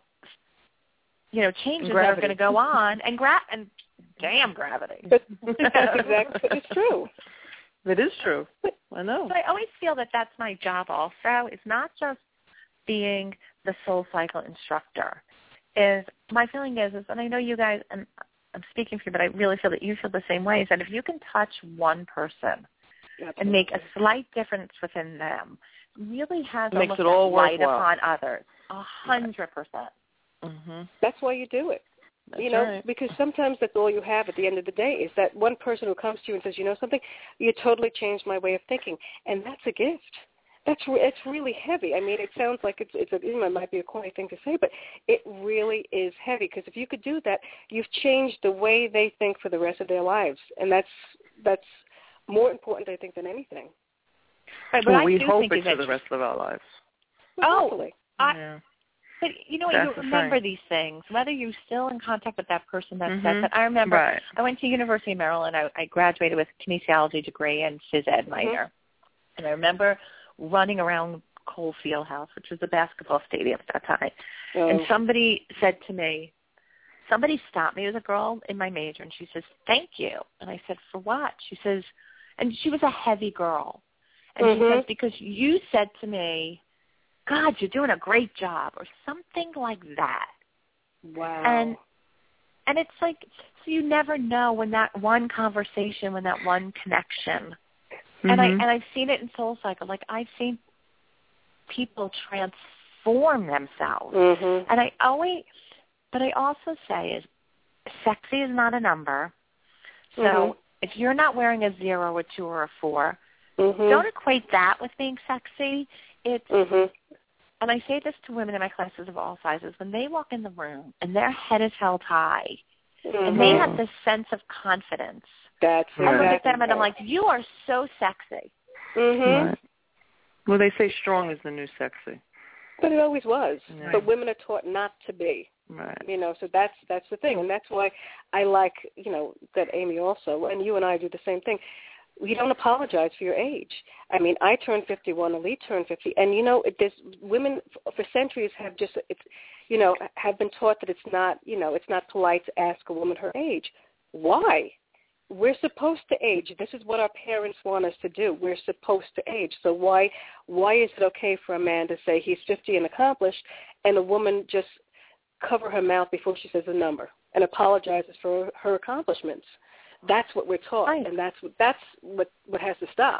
D: you know, changes that are going to go on and gra- and damn gravity.
B: Exactly, it's true.
C: It is true. I know.
D: But I always feel that that's my job also. It's not just being the Soul Cycle instructor. Is my feeling is, is, and I know you guys, and I'm speaking for you, but I really feel that you feel the same way, is that if you can touch one person Absolutely. and make a slight difference within them, really has
C: it
D: almost
C: makes it all
D: light
C: worthwhile.
D: upon others. A hundred percent.
C: Mm-hmm.
B: That's why you do it.
C: That's
B: you know,
C: right.
B: because sometimes that's all you have at the end of the day is that one person who comes to you and says, you know something, you totally changed my way of thinking, and that's a gift. That's re- it's really heavy. I mean, it sounds like it's it's a, you know, it might be a corny thing to say, but it really is heavy because if you could do that, you've changed the way they think for the rest of their lives, and that's that's more important, I think, than anything.
D: Right, but
C: well,
D: I
C: we
D: do
C: hope
D: think
C: it's
D: that
C: for the rest of our lives.
D: Oh,
B: Hopefully.
D: I,
C: yeah.
D: But you know,
C: That's
D: you
C: the
D: remember
C: thing.
D: these things, whether you're still in contact with that person that
C: mm-hmm.
D: said that. I remember
C: right.
D: I went to University of Maryland. I, I graduated with a kinesiology degree and phys ed minor. Mm-hmm. And I remember running around Cole Fieldhouse, which was a basketball stadium at that time. Oh. And somebody said to me, somebody stopped me. It was a girl in my major, and she says, thank you. And I said, for what? She says, and she was a heavy girl. And mm-hmm. she says, because you said to me, God, you're doing a great job, or something like that.
B: Wow.
D: And and it's like, so you never know when that one conversation, when that one connection. Mm-hmm. And I and I've seen it in Soul Cycle. Like I've seen people transform themselves.
B: Mm-hmm.
D: And I always, but I also say is, sexy is not a number. So mm-hmm. if you're not wearing a zero, a two, or a four, mm-hmm. don't equate that with being sexy. It's, mm-hmm. and I say this to women in my classes of all sizes, when they walk in the room and their head is held high mm-hmm. and they have this sense of confidence,
B: That's
D: I look
B: exactly
D: at them and I'm like, you are so sexy.
B: Mm-hmm.
C: Right. Well, they say strong is the new sexy.
B: But it always was.
C: Yeah.
B: But women are taught not to be.
C: Right.
B: You know, so that's that's the thing. And that's why I like, you know, that Amy also, and you and I do the same thing. you don't apologize for your age. I mean, I turned fifty-one, Elite turned fifty, and you know, it, this women for centuries have just, it's, you know, have been taught that it's not, you know, it's not polite to ask a woman her age. Why? We're supposed to age. This is what our parents want us to do. We're supposed to age. So why, why is it okay for a man to say he's fifty and accomplished, and a woman just cover her mouth before she says a number and apologizes for her accomplishments? That's what we're taught,
D: right.
B: and that's what that's what, what has to stop.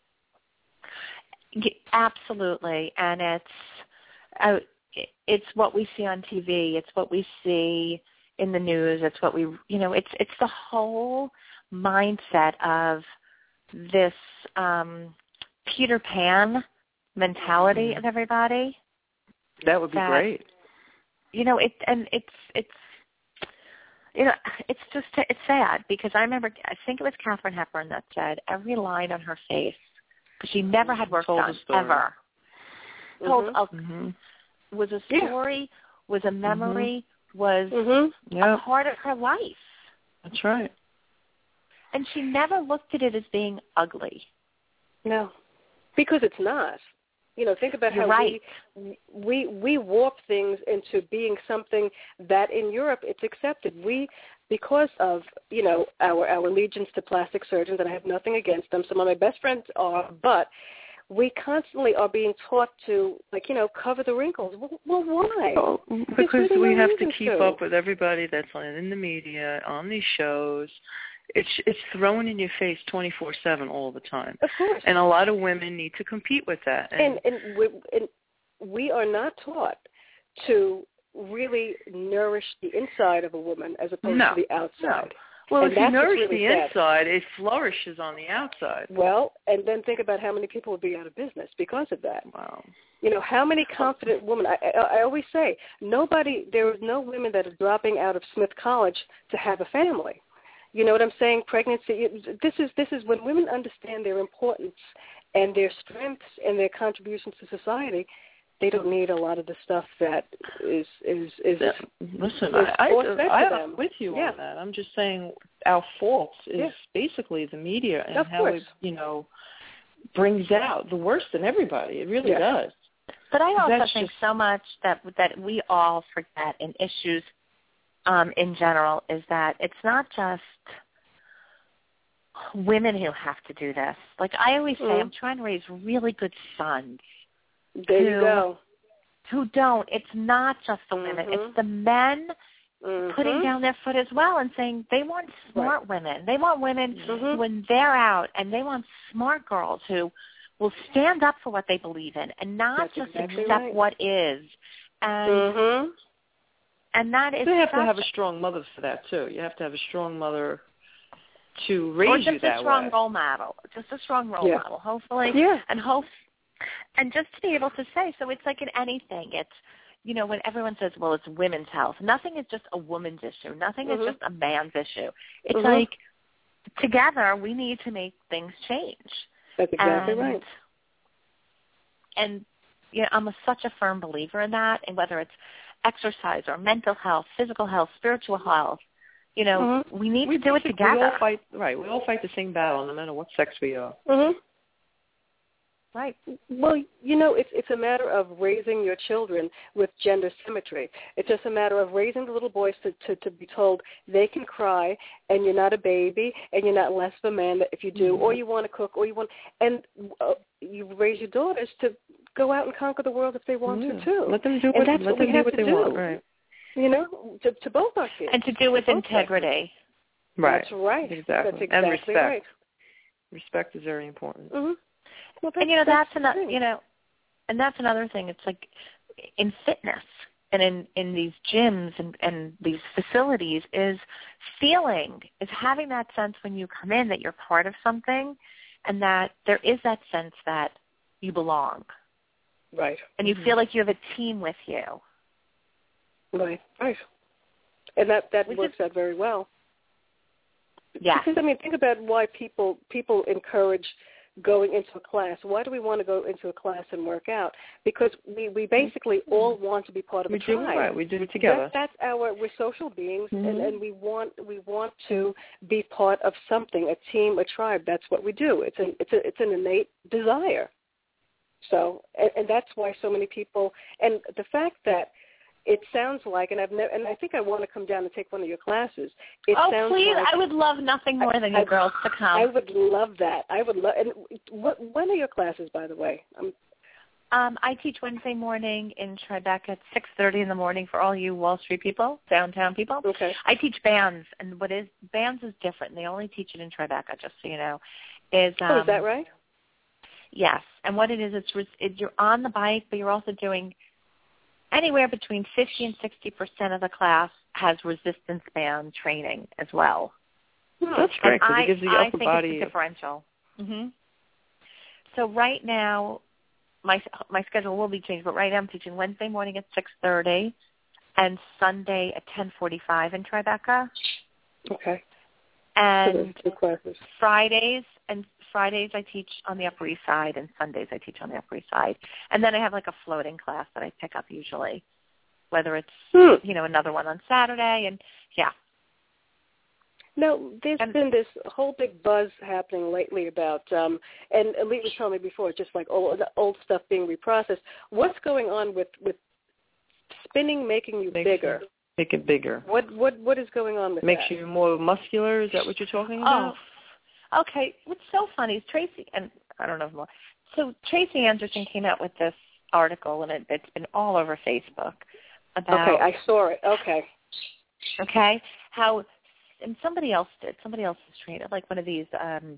D: Absolutely, and it's uh, it's what we see on T V. It's what we see in the news. It's what we, you know, it's it's the whole mindset of this um, Peter Pan mentality
C: mm-hmm.
D: of everybody.
C: That would be
D: that,
C: great.
D: You know, it and it's it's. You know, it's just, it's sad because I remember, I think it was Katharine Hepburn that said every line on her face, because she never had work
C: told
D: done,
C: Mm-hmm.
D: ever, told a,
C: mm-hmm.
D: was a story, yeah. was a memory,
C: mm-hmm.
D: was
B: mm-hmm.
D: yep. a part of her life.
C: That's right.
D: And she never looked at it as being ugly.
B: No, because it's not. You know, think about
D: You're
B: how
D: right.
B: we, we we warp things into being something that in Europe it's accepted. We, because of, you know, our, our allegiance to plastic surgeons, and I have nothing against them, some of my best friends are, but we constantly are being taught to, like, you know, cover the wrinkles. Well, well why?
C: Oh, because
B: really
C: we
B: no
C: have to keep
B: to.
C: up with everybody that's on, in the media, on these shows. It's it's thrown in your face twenty-four seven all the time.
B: Of course.
C: And a lot of women need to compete with that.
B: And, and, and, we, and we are not taught to really nourish the inside of a woman as opposed
C: no,
B: to the outside.
C: No. Well,
B: and
C: if you nourish
B: really
C: the
B: sad.
C: inside, it flourishes on the outside.
B: Well, and then think about how many people would be out of business because of that.
C: Wow.
B: You know, how many confident women, I, I, I always say, nobody, there are no women that are dropping out of Smith College to have a family. You know what I'm saying? Pregnancy, this is this is when women understand their importance and their strengths and their contributions to society, they don't need a lot of the stuff that is is is.
C: Yeah. Listen,
B: is
C: I, I, I'm
B: them.
C: with you
B: yeah.
C: on that. I'm just saying our fault is
B: yeah.
C: basically the media and
B: of
C: how
B: course.
C: it, you know, brings out the worst in everybody. It really
B: yeah.
C: does.
D: But I also
C: That's
D: think
C: just...
D: so much that that we all forget in issues um, in general is that it's not just women who have to do this. Like I always say,
B: mm-hmm.
D: I'm trying to raise really good sons.
B: There
D: who,
B: you go.
D: Who don't. It's not just the women.
B: Mm-hmm.
D: It's the men
B: mm-hmm.
D: putting down their foot as well and saying they want smart
B: right.
D: women. They want women
B: mm-hmm.
D: when they're out, and they want smart girls who will stand up for what they believe in and not
B: That's
D: just
B: exactly
D: accept
B: right.
D: what is. And
B: mm-hmm.
D: and that is
C: You have
D: such,
C: to have a strong mother for that too. You have to have a strong mother to raise
D: or
C: you
D: just
C: that
D: a strong
C: way.
D: role model, just a strong role
B: yeah.
D: model, hopefully,
B: yeah.
D: and hope, and just to be able to say. So it's like in anything, it's, you know, when everyone says, well, it's women's health, nothing is just a woman's issue. Nothing
B: mm-hmm.
D: is just a man's issue. It's
B: mm-hmm.
D: like together we need to make things change.
B: That's exactly
D: and,
B: right.
D: And you know, I'm a, such a firm believer in that, and whether it's exercise or mental health, physical health, spiritual health, you know,
B: mm-hmm.
D: we need
C: we
D: to do it together.
C: We all fight, right. We all fight the same battle, no matter what sex we are.
B: Mm-hmm.
D: Right.
B: Well, you know, it's it's a matter of raising your children with gender symmetry. It's just a matter of raising the little boys to, to, to be told they can cry and you're not a baby and you're not less of a man if you do, mm-hmm. or you want to cook, or you want, and uh, you raise your daughters to go out and conquer the world if they want
C: yeah.
B: to too.
C: Let them do
B: and
C: what,
B: that's
C: let
B: what
C: them
B: we
C: do
B: have
C: what
B: to
C: they
B: do.
C: want, right?
B: You know, to, to both our kids.
D: And to do with integrity.
C: Right.
B: That's right.
C: Exactly.
B: That's exactly
C: and respect.
B: right.
C: Respect is very important.
B: Mm-hmm. Well,
D: and you know
B: that's,
D: that's another you know, and that's another thing. It's like in fitness and in in these gyms and and these facilities is feeling is having that sense when you come in that you're part of something, and that there is that sense that you belong.
B: Right.
D: And you
C: mm-hmm.
D: feel like you have a team with you.
B: Right. Right. And that that
D: Which
B: works
D: is,
B: out very well.
D: Yeah.
B: Because I mean, think about why people people encourage going into a class? Why do we want to go into a class and work out? Because we, we basically all want to be part of
C: we
B: a tribe.
C: Do, right. We do it together.
B: That, that's our, we're social beings,
C: mm-hmm.
B: and, and we want we want to be part of something, a team, a tribe. That's what we do. It's an, it's a, it's an innate desire. So, and, and that's why so many people, and the fact that it sounds like, and I've never, and I think I want to come down and take one of your classes. It
D: oh,
B: sounds
D: please!
B: Like,
D: I would love nothing more than
B: I,
D: you girls to come.
B: I would love that. I would love. And what, when are your classes, by the way? I'm,
D: um, I teach Wednesday morning in Tribeca at six thirty in the morning for all you Wall Street people, downtown people.
B: Okay.
D: I teach bands, and what is bands is different. They only teach it in Tribeca, just so you know. Is um,
B: oh, is that right?
D: Yes, and what it is, it's it, you're on the bike, but you're also doing anywhere between fifty and sixty percent of the class has resistance band training as well.
C: Hmm. That's great because it gives the
D: I
C: upper
D: think
C: body
D: it's a differential. Mm-hmm. So right now, my my schedule will be changed, but right now I'm teaching Wednesday morning at six thirty and Sunday at ten forty-five in Tribeca.
B: Okay.
D: And
B: so two classes.
D: Fridays and Fridays I teach on the Upper East Side, and Sundays I teach on the Upper East Side. And then I have like a floating class that I pick up usually, whether it's,
B: hmm.
D: you know, another one on Saturday. And, yeah.
B: Now, there's
D: and,
B: been this whole big buzz happening lately about, um, and Elite was telling me before, just like old, old stuff being reprocessed. What's going on with, with spinning making you
C: Makes
B: bigger?
C: You, make it bigger.
B: What, what, what is going on with
C: Makes
B: that?
C: you more muscular? Is that what you're talking about?
D: Oh. Okay, what's so funny is Tracy, and I don't know if more, so Tracy Anderson came out with this article, and it, it's been all over Facebook about.
B: Okay, I saw it. Okay.
D: Okay, how, and somebody else did, somebody else was trained, like one of these um,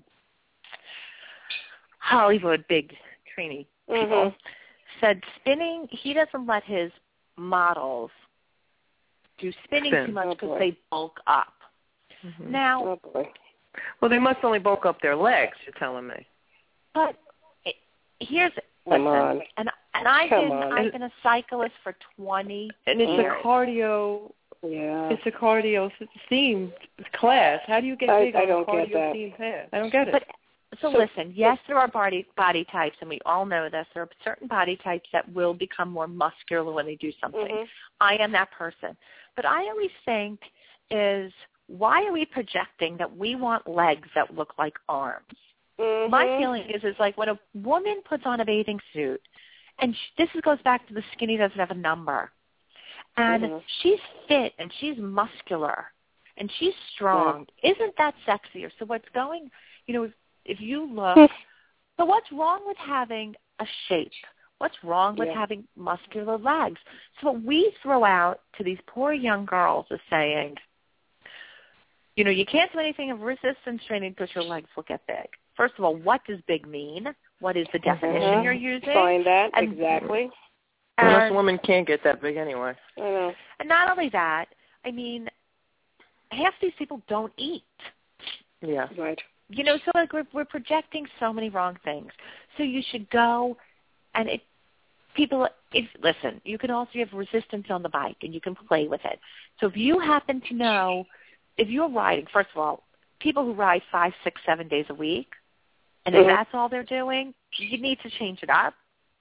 D: Hollywood big trainee people,
B: mm-hmm.
D: said spinning, he doesn't let his models do spinning
C: Spin.
D: too much because
B: oh,
D: they bulk up.
C: Mm-hmm.
D: Now,
B: oh, boy.
C: Well, they must only bulk up their legs, you're telling me.
D: But it, here's
B: Come
D: listen,
B: on.
D: and and I've
B: Come
D: been
B: on.
D: I've been a cyclist for twenty
C: and it's
D: years.
C: a cardio.
B: Yeah.
C: It's a cardio themed class. How do you get
B: I,
C: big
B: I
C: on
B: don't
C: a cardio
B: get that.
C: themed class? I don't get it.
D: But so,
B: So-
D: listen, yes, there are body body types, and we all know this. There are certain body types that will become more muscular when they do something.
B: Mm-hmm.
D: I am that person. But I always think is, why are we projecting that we want legs that look like arms?
B: Mm-hmm.
D: My feeling is, is like when a woman puts on a bathing suit, and she, this goes back to the skinny doesn't have a number, and
B: mm-hmm.
D: she's fit and she's muscular and she's strong. Yeah. Isn't that sexier? So what's going, you know, if, if you look, so what's wrong with having a shape? What's wrong with
B: yeah.
D: having muscular legs? So what we throw out to these poor young girls is saying, you know, you can't do anything of resistance training because your legs will get big. First of all, what does big mean? What is the definition
B: mm-hmm.
D: you're using?
B: Find that,
D: and,
B: exactly.
D: And,
C: most women can't get that big anyway.
B: I know.
D: And not only that, I mean, half these people don't eat.
C: Yeah.
B: Right.
D: You know, so like we're, we're projecting so many wrong things. So you should go, and it, people, if, listen, you can also have resistance on the bike, and you can play with it. So if you happen to know, if you're riding, first of all, people who ride five, six, seven days a week, and
B: mm-hmm.
D: if that's all they're doing, you need to change it up.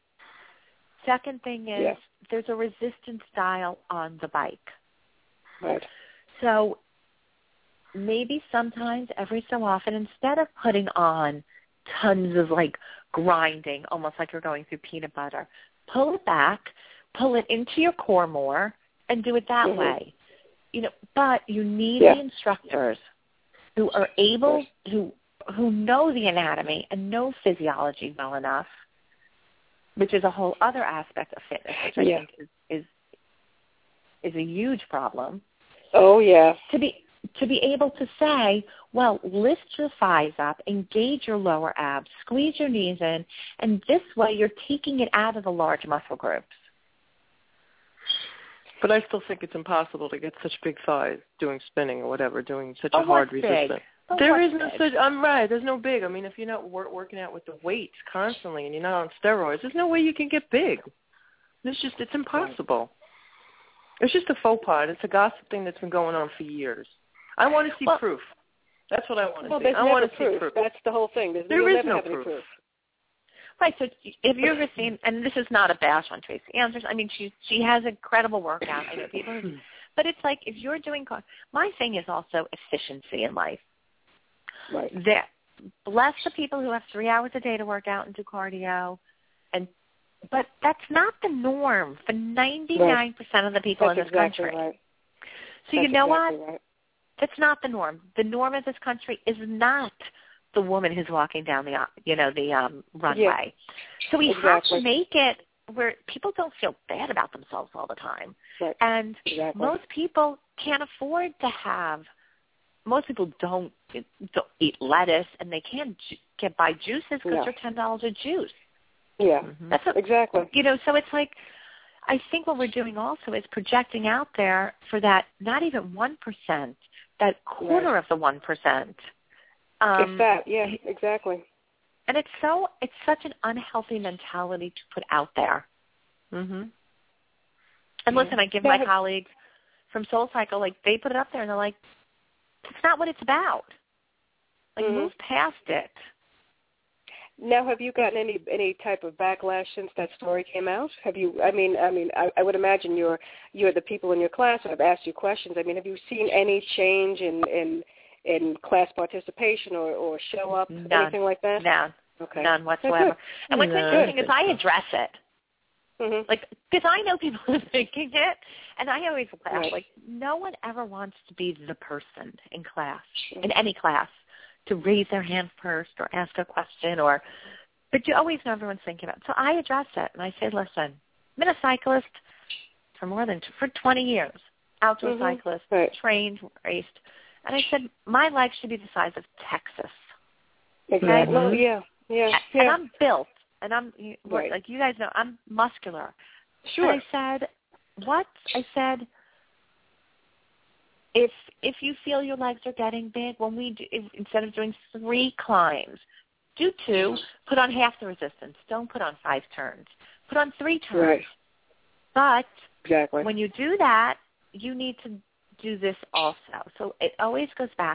D: Second thing is
B: yeah.
D: there's a resistance dial on the bike.
B: Right.
D: So maybe sometimes, every so often, instead of putting on tons of like grinding, almost like you're going through peanut butter, pull it back, pull it into your core more, and do it that
B: mm-hmm.
D: way. You know, but you need
B: yeah.
D: the instructors who are able, who who know the anatomy and know physiology well enough, which is a whole other aspect of fitness, which I
B: yeah.
D: think is, is is a huge problem.
B: Oh yeah.
D: To be to be able to say, well, lift your thighs up, engage your lower abs, squeeze your knees in, and this way you're taking it out of the large muscle groups.
C: But I still think it's impossible to get such big thighs doing spinning or whatever, doing such
D: oh,
C: a hard
D: what's
C: resistance.
D: Big? Oh,
C: there
D: what's
C: is no
D: big?
C: such. I'm right. There's no big. I mean, if you're not work, working out with the weights constantly and you're not on steroids, there's no way you can get big. It's just it's impossible. It's just a faux pas. It's a gossip thing that's been going on for years. I want to see
D: well,
C: proof. That's what I want to
B: well,
C: see.
B: there's
C: I
B: never
C: want to
B: proof.
C: see proof.
B: That's the whole thing. There's,
C: There
B: you'll
C: is
B: never
C: no
B: have
C: proof.
B: any proof.
D: Right, so if you've ever seen, and this is not a bash on Tracy Anderson, I mean, she she has incredible workout. I know people, who, but it's like if you're doing, my thing is also efficiency in life.
B: Right.
D: That, bless the people who have three hours a day to work out and do cardio, and but that's not the norm for ninety-nine percent of the people
B: That's
D: in this
B: exactly
D: country.
B: Right.
D: So
B: That's
D: you know
B: exactly
D: what?
B: Right.
D: That's not the norm. The norm of this country is not the woman who's walking down the, you know, the um, runway.
B: Yeah.
D: So we
B: Exactly.
D: have to make it where people don't feel bad about themselves all the time.
B: Right.
D: And
B: Exactly.
D: most people can't afford to have, most people don't, don't eat lettuce, and they can't ju- get buy juices because
B: No.
D: they're ten dollars a juice.
B: Yeah,
C: Mm-hmm.
D: That's a,
B: exactly.
D: You know, so it's like, I think what we're doing also is projecting out there for that not even one percent, that quarter
B: Right.
D: of the one percent. Um,
B: If that, yeah, exactly.
D: And it's so it's such an unhealthy mentality to put out there.
C: Mm-hmm.
D: And listen, I give
B: Yeah.
D: my colleagues from Soul Cycle, like, they put it up there and they're like, it's not what it's about. Like,
B: Mm-hmm.
D: move past it.
B: Now, have you gotten any any type of backlash since that story came out? Have you? I mean, I mean, I, I would imagine you're you're the people in your class that have asked you questions. I mean, have you seen any change in in, in class participation or, or show up,
D: None.
B: anything like that?
D: None.
B: Okay.
D: None whatsoever. And what's
C: No,
D: interesting is I
C: good.
D: address it.
B: Mm-hmm.
D: Like, because I know people are thinking it, and I always laugh.
B: Right.
D: Like, no one ever wants to be the person in class, in any class, to raise their hand first or ask a question, or, but you always know everyone's thinking about it. So I address it, and I say, listen, I've been a cyclist for more than, for twenty years, outdoor
B: Mm-hmm.
D: cyclist,
B: Right.
D: trained, raced. And I said, my legs should be the size of Texas.
B: Exactly.
C: Okay.
B: Well, yeah, yeah,
D: And
B: yeah.
D: I'm built, and I'm,
B: Right.
D: like you guys know, I'm muscular.
B: Sure.
D: And I said, what? I said, if if you feel your legs are getting big, when we do, if, instead of doing three climbs, do two, put on half the resistance. Don't put on five turns. Put on three turns.
B: Right.
D: But
B: Exactly.
D: when you do that, you need to do this also. So it always goes back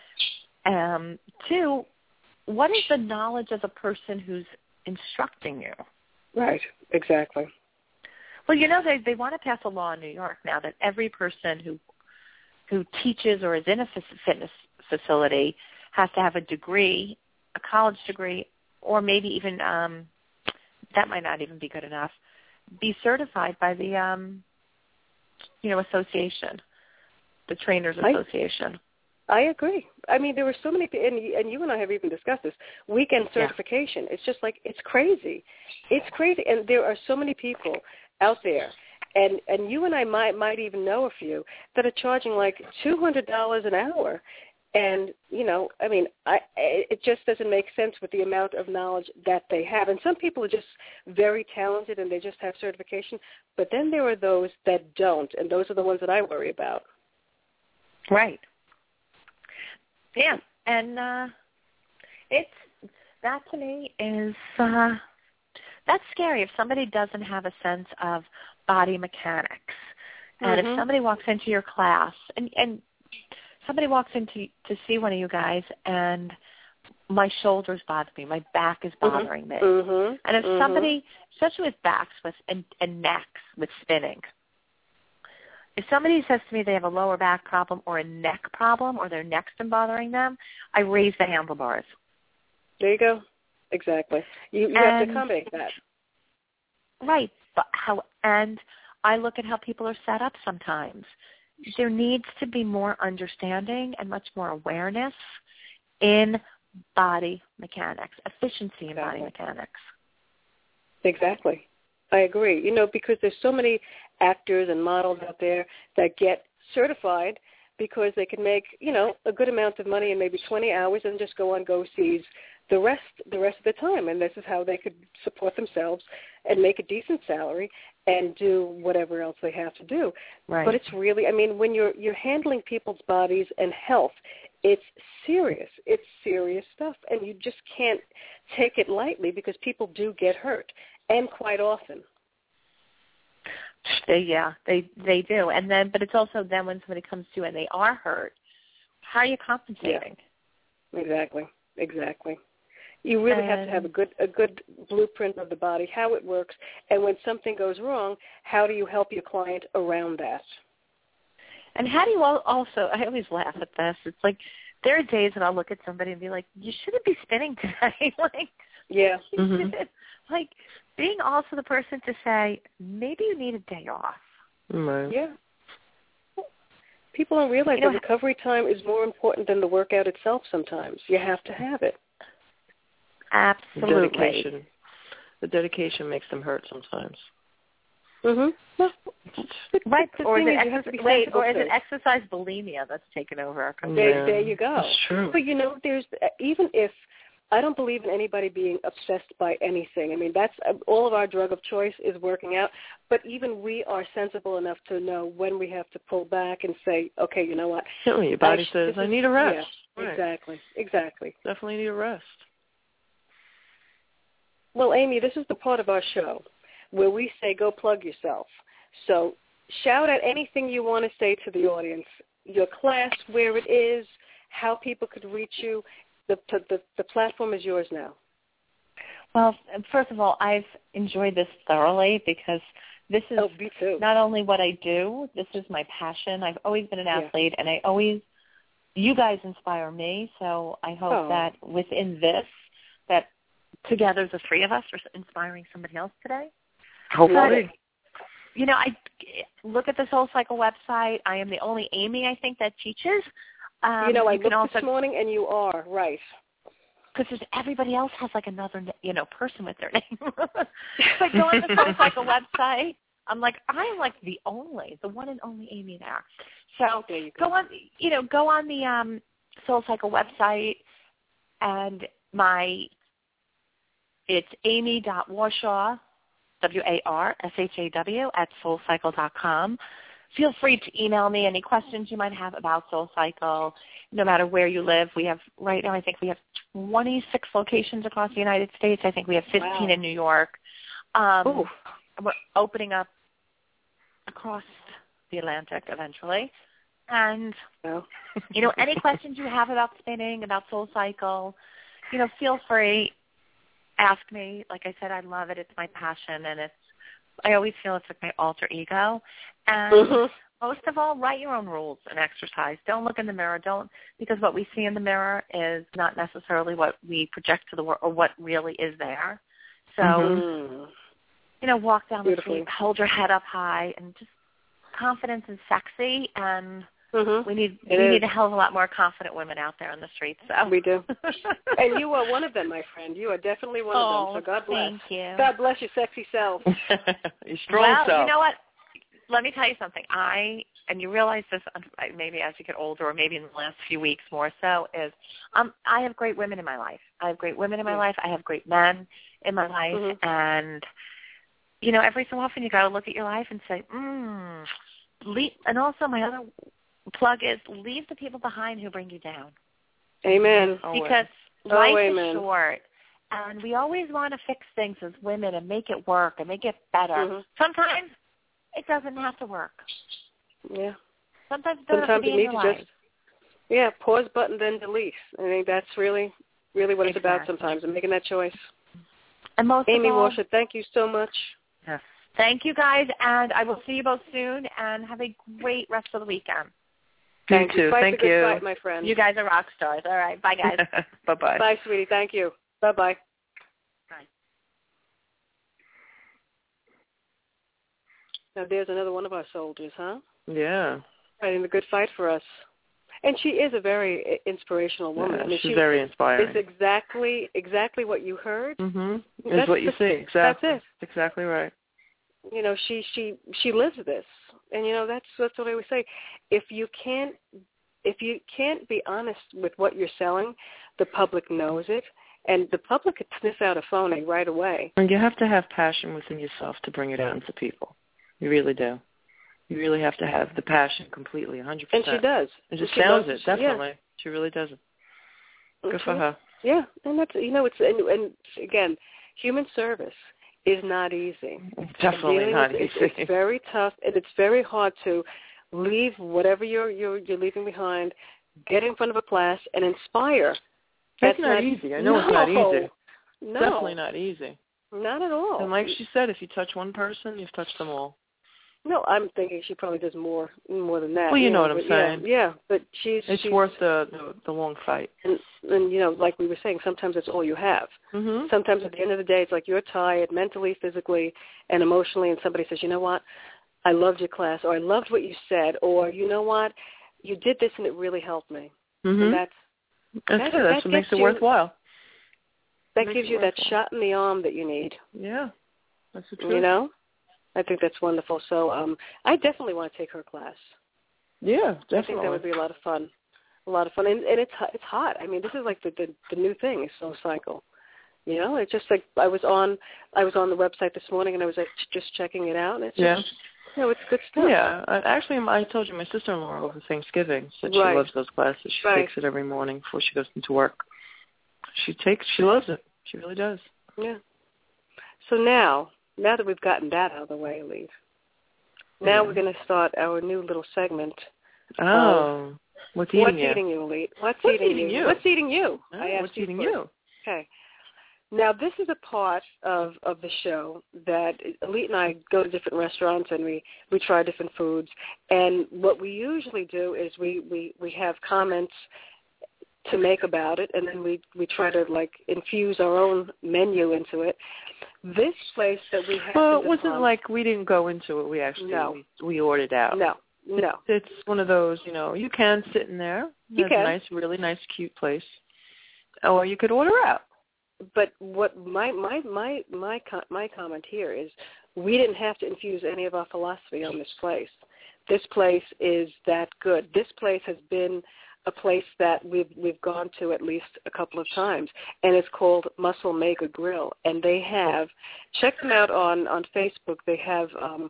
D: um, to what is the knowledge of the person who's instructing you?
B: Right. Exactly.
D: Well, you know, they they want to pass a law in New York now that every person who who teaches or is in a fitness facility has to have a degree, a college degree, or maybe even um, that might not even be good enough, be certified by the um, you know association, the Trainers
B: I-
D: Association.
B: I agree. I mean, there were so many, and, and you and I have even discussed this, weekend
D: Yeah.
B: certification. It's just like, it's crazy. It's crazy. And there are so many people out there, and, and you and I might, might even know a few, that are charging like two hundred dollars an hour. And, you know, I mean, I, it just doesn't make sense with the amount of knowledge that they have. And some people are just very talented and they just have certification. But then there are those that don't, and those are the ones that I worry about.
D: Right. Yeah, and uh, it's that to me is uh, that's scary if somebody doesn't have a sense of body mechanics, and
B: Mhm.
D: if somebody walks into your class and and somebody walks into to see one of you guys and my shoulders bother me, my back is bothering me,
B: Mm-hmm.
D: and if
B: mm-hmm.
D: somebody, especially with backs with and, and necks with spinning. If somebody says to me they have a lower back problem or a neck problem or their neck's been bothering them, I raise the handlebars.
B: There you go. Exactly. You, you
D: and,
B: have to accommodate that.
D: Right. But how? And I look at how people are set up sometimes. There needs to be more understanding and much more awareness in body mechanics, efficiency in
B: Exactly.
D: body mechanics.
B: Exactly. I agree. You know, because there's so many actors and models out there that get certified because they can make, you know, a good amount of money in maybe twenty hours and just go on go-sees the rest the rest of the time. And this is how they could support themselves and make a decent salary and do whatever else they have to do.
D: Right.
B: But it's really, I mean, when you're you're handling people's bodies and health, it's serious. It's serious stuff. And you just can't take it lightly because people do get hurt, and quite often.
D: They, yeah, they they do. And then, but it's also then when somebody comes to you and they are hurt, how are you compensating?
B: exactly, exactly. You really
D: and,
B: have to have a good a good blueprint of the body, how it works, and when something goes wrong, how do you help your client around that?
D: And how do you also, I always laugh at this, it's like there are days when I'll look at somebody and be like, you shouldn't be spinning today. like,
B: yeah.
D: Mm-hmm. Like being also the person to say, maybe you need a day off.
C: Right.
B: Yeah. People don't realize you know, that recovery time is more important than the workout itself sometimes. You have to have it.
D: Absolutely.
C: The dedication, the dedication makes them hurt sometimes.
B: Mhm. Well,
D: right. Or is, it
B: is
D: exercise, wait, or is it exercise bulimia that's taken over our country?
B: There, there you go.
C: That's true.
B: But you know, there's even if I don't believe in anybody being obsessed by anything. I mean, that's all of our drug of choice is working out. But even we are sensible enough to know when we have to pull back and say, okay, you know what?
C: Certainly, your body
B: I,
C: says, I need a rest.
B: Yeah,
C: right.
B: Exactly. Exactly.
C: Definitely need a rest.
B: Well, Amy, this is the part of our show where we say go plug yourself. So shout out anything you want to say to the audience, your class, where it is, how people could reach you. The, the, the platform is yours now.
D: Well, first of all, I've enjoyed this thoroughly because this is
B: oh, me too.
D: not only what I do, this is my passion. I've always been an athlete,
B: yeah.
D: and I always, you guys inspire me, so I hope
B: oh.
D: that within this, that together the three of us are inspiring somebody else today.
C: Hopefully.
D: But, you know, I look at the Soul Cycle website. I am the only Amy, I think, that teaches. Um,
B: you know, I
D: you
B: looked
D: also,
B: this morning, and you are, right.
D: Because everybody else has, like, another, you know, person with their name. So I go on the Soul Cycle website. I'm like, I am, like, the only, the one and only Amy there. So
B: there you go.
D: go on, you know, go on the um, Soul Cycle website, and my, it's amy.warshaw, W A R S H A W, at soul cycle dot com. Feel free to email me any questions you might have about Soul Cycle, no matter where you live. We have, right now, I think we have twenty-six locations across the United States. I think we have fifteen
B: wow.
D: in New York. Um, we're opening up across the Atlantic eventually. And,
B: well.
D: you know, any questions you have about spinning, about Soul Cycle, you know, feel free. Ask me. Like I said, I love it. It's my passion, and it's, I always feel it's like my alter ego. And mm-hmm. most of all, write your own rules and exercise. Don't look in the mirror. Don't, because what we see in the mirror is not necessarily what we project to the world or what really is there. So,
B: mm-hmm.
D: you know, walk down
B: Beautiful.
D: the street, hold your head up high, and just confidence is sexy, and
B: mm-hmm.
D: we need
B: it
D: we
B: is.
D: need a hell of a lot more confident women out there on the streets. So.
B: We do. And you are one of them, my friend. You are definitely one
D: oh,
B: of them. So God bless.
D: Thank you.
B: God bless your sexy self.
C: Your strong
D: well,
C: self.
D: You know what? Let me tell you something. I, and you realize this maybe as you get older or maybe in the last few weeks more so, is um, I have great women in my life. I have great women in my
B: yeah.
D: life. I have great men in my life.
B: Mm-hmm.
D: And, you know, every so often you got to look at your life and say, mm. And also my other plug is leave the people behind who bring you down.
B: Amen.
D: Because
B: oh,
D: life
B: amen.
D: is short. And we always want to fix things as women and make it work and make it better.
B: Mm-hmm.
D: Sometimes it doesn't have to work.
B: Yeah.
D: Sometimes it doesn't have to be
B: you
D: in
B: need
D: your
B: to
D: life.
B: just, yeah, pause button, then delete. I think that's really, really what
D: exactly.
B: it's about sometimes, and making that choice.
D: And most
B: Amy
D: of all,
B: Warshaw, thank you so much.
C: Yes.
D: Thank you, guys, and I will see you both soon, and have a great rest of the weekend.
B: Thank
C: you.
B: you. Fight
C: Thank
B: the good
C: you.
B: fight, my friend.
D: You guys are rock stars. All right. Bye, guys.
C: Bye-bye.
B: Bye, sweetie. Thank you. Bye-bye.
D: Bye.
B: Now, there's another one of our soldiers, huh?
C: Yeah.
B: Fighting the good fight for us. And she is a very inspirational woman.
C: Yeah,
B: I mean,
C: she's
B: she,
C: very inspiring.
B: It's exactly exactly what you heard.
C: Mm-hmm.
B: That's
C: Is what you
B: the,
C: see. Exactly.
B: That's it.
C: That's exactly right.
B: You know, she she she lives this, and you know that's that's what I always say. If you can't if you can't be honest with what you're selling, the public knows it, and the public could sniff out a phony right away.
C: And you have to have passion within yourself to bring it out into people. You really do. You really have to have the passion completely, one hundred percent.
B: And she does.
C: And she
B: she
C: sounds
B: does.
C: it, definitely.
B: Yeah.
C: She really does it. Good
B: mm-hmm.
C: for her.
B: Yeah, and that's, you know, it's, and, and again, human service is not easy.
C: Definitely not
B: with,
C: easy.
B: It's, it's very tough, and it's very hard to leave whatever you're, you're, you're leaving behind, get in front of a class, and inspire
C: It's not, not easy. I know
B: no,
C: it's not easy.
B: No.
C: Definitely not easy.
B: Not at all.
C: And like she said, if you touch one person, you've touched them all.
B: No, I'm thinking she probably does more more than that.
C: Well, you, you know, know what I'm
B: but,
C: saying.
B: Yeah, yeah, but she's
C: it's
B: she's,
C: worth the, the the long fight.
B: And, and you know, like we were saying, sometimes it's all you have.
C: Mm-hmm.
B: Sometimes at the end of the day, it's like you're tired mentally, physically, and emotionally, and somebody says, you know what, I loved your class, or I loved what you said, or you know what, you did this and it really helped me.
C: Mm-hmm.
B: And that's
C: that's
B: that,
C: it. That's
B: that
C: what makes it
B: you,
C: worthwhile.
B: That
C: makes
B: gives you
C: worthwhile.
B: that shot in the arm that you need.
C: Yeah, that's the truth.
B: You know, I think that's wonderful. So um, I definitely want to take her class.
C: Yeah, definitely.
B: I think that would be a lot of fun. A lot of fun, and, and it's it's hot. I mean, this is like the the, the new thing, is Soul Cycle. You know, it's just like I was on I was on the website this morning, and I was like, just checking it out. And it's
C: yeah.
B: just, you know, it's good stuff.
C: Yeah, I, actually, I told you my sister-in-law over Thanksgiving said
B: right.
C: she loves those classes. She
B: right.
C: takes it every morning before she goes into work. She takes, she loves it. She really does.
B: Yeah. So now, now that we've gotten that out of the way, Elise, now
C: yeah.
B: we're going to start our new little segment.
C: Oh, what's eating
B: what's
C: you?
B: Eating you, Elite? What's,
C: what's
B: eating,
C: eating
B: you?
C: you?
B: What's eating you?
C: Oh,
B: I asked
C: what's
B: you
C: eating
B: first.
C: you?
B: Okay. Now, this is a part of, of the show that Elite and I go to different restaurants and we, we try different foods. And what we usually do is we, we, we have comments to make about it, and then we, we try to, like, infuse our own menu into it. This place that we have...
C: Well, it wasn't like we didn't go into it. We actually
B: no.
C: we, we ordered out.
B: No, no.
C: It's, it's one of those, you know, you can sit in there.
B: You
C: it's
B: can.
C: a nice, really nice, cute place. Or you could order out.
B: But what my my my my my comment here is, we didn't have to infuse any of our philosophy on this place. This place is that good. This place has been a place that we've we've gone to at least a couple of times, and it's called Muscle Maker Grill. And they have, check them out on on Facebook. They have um,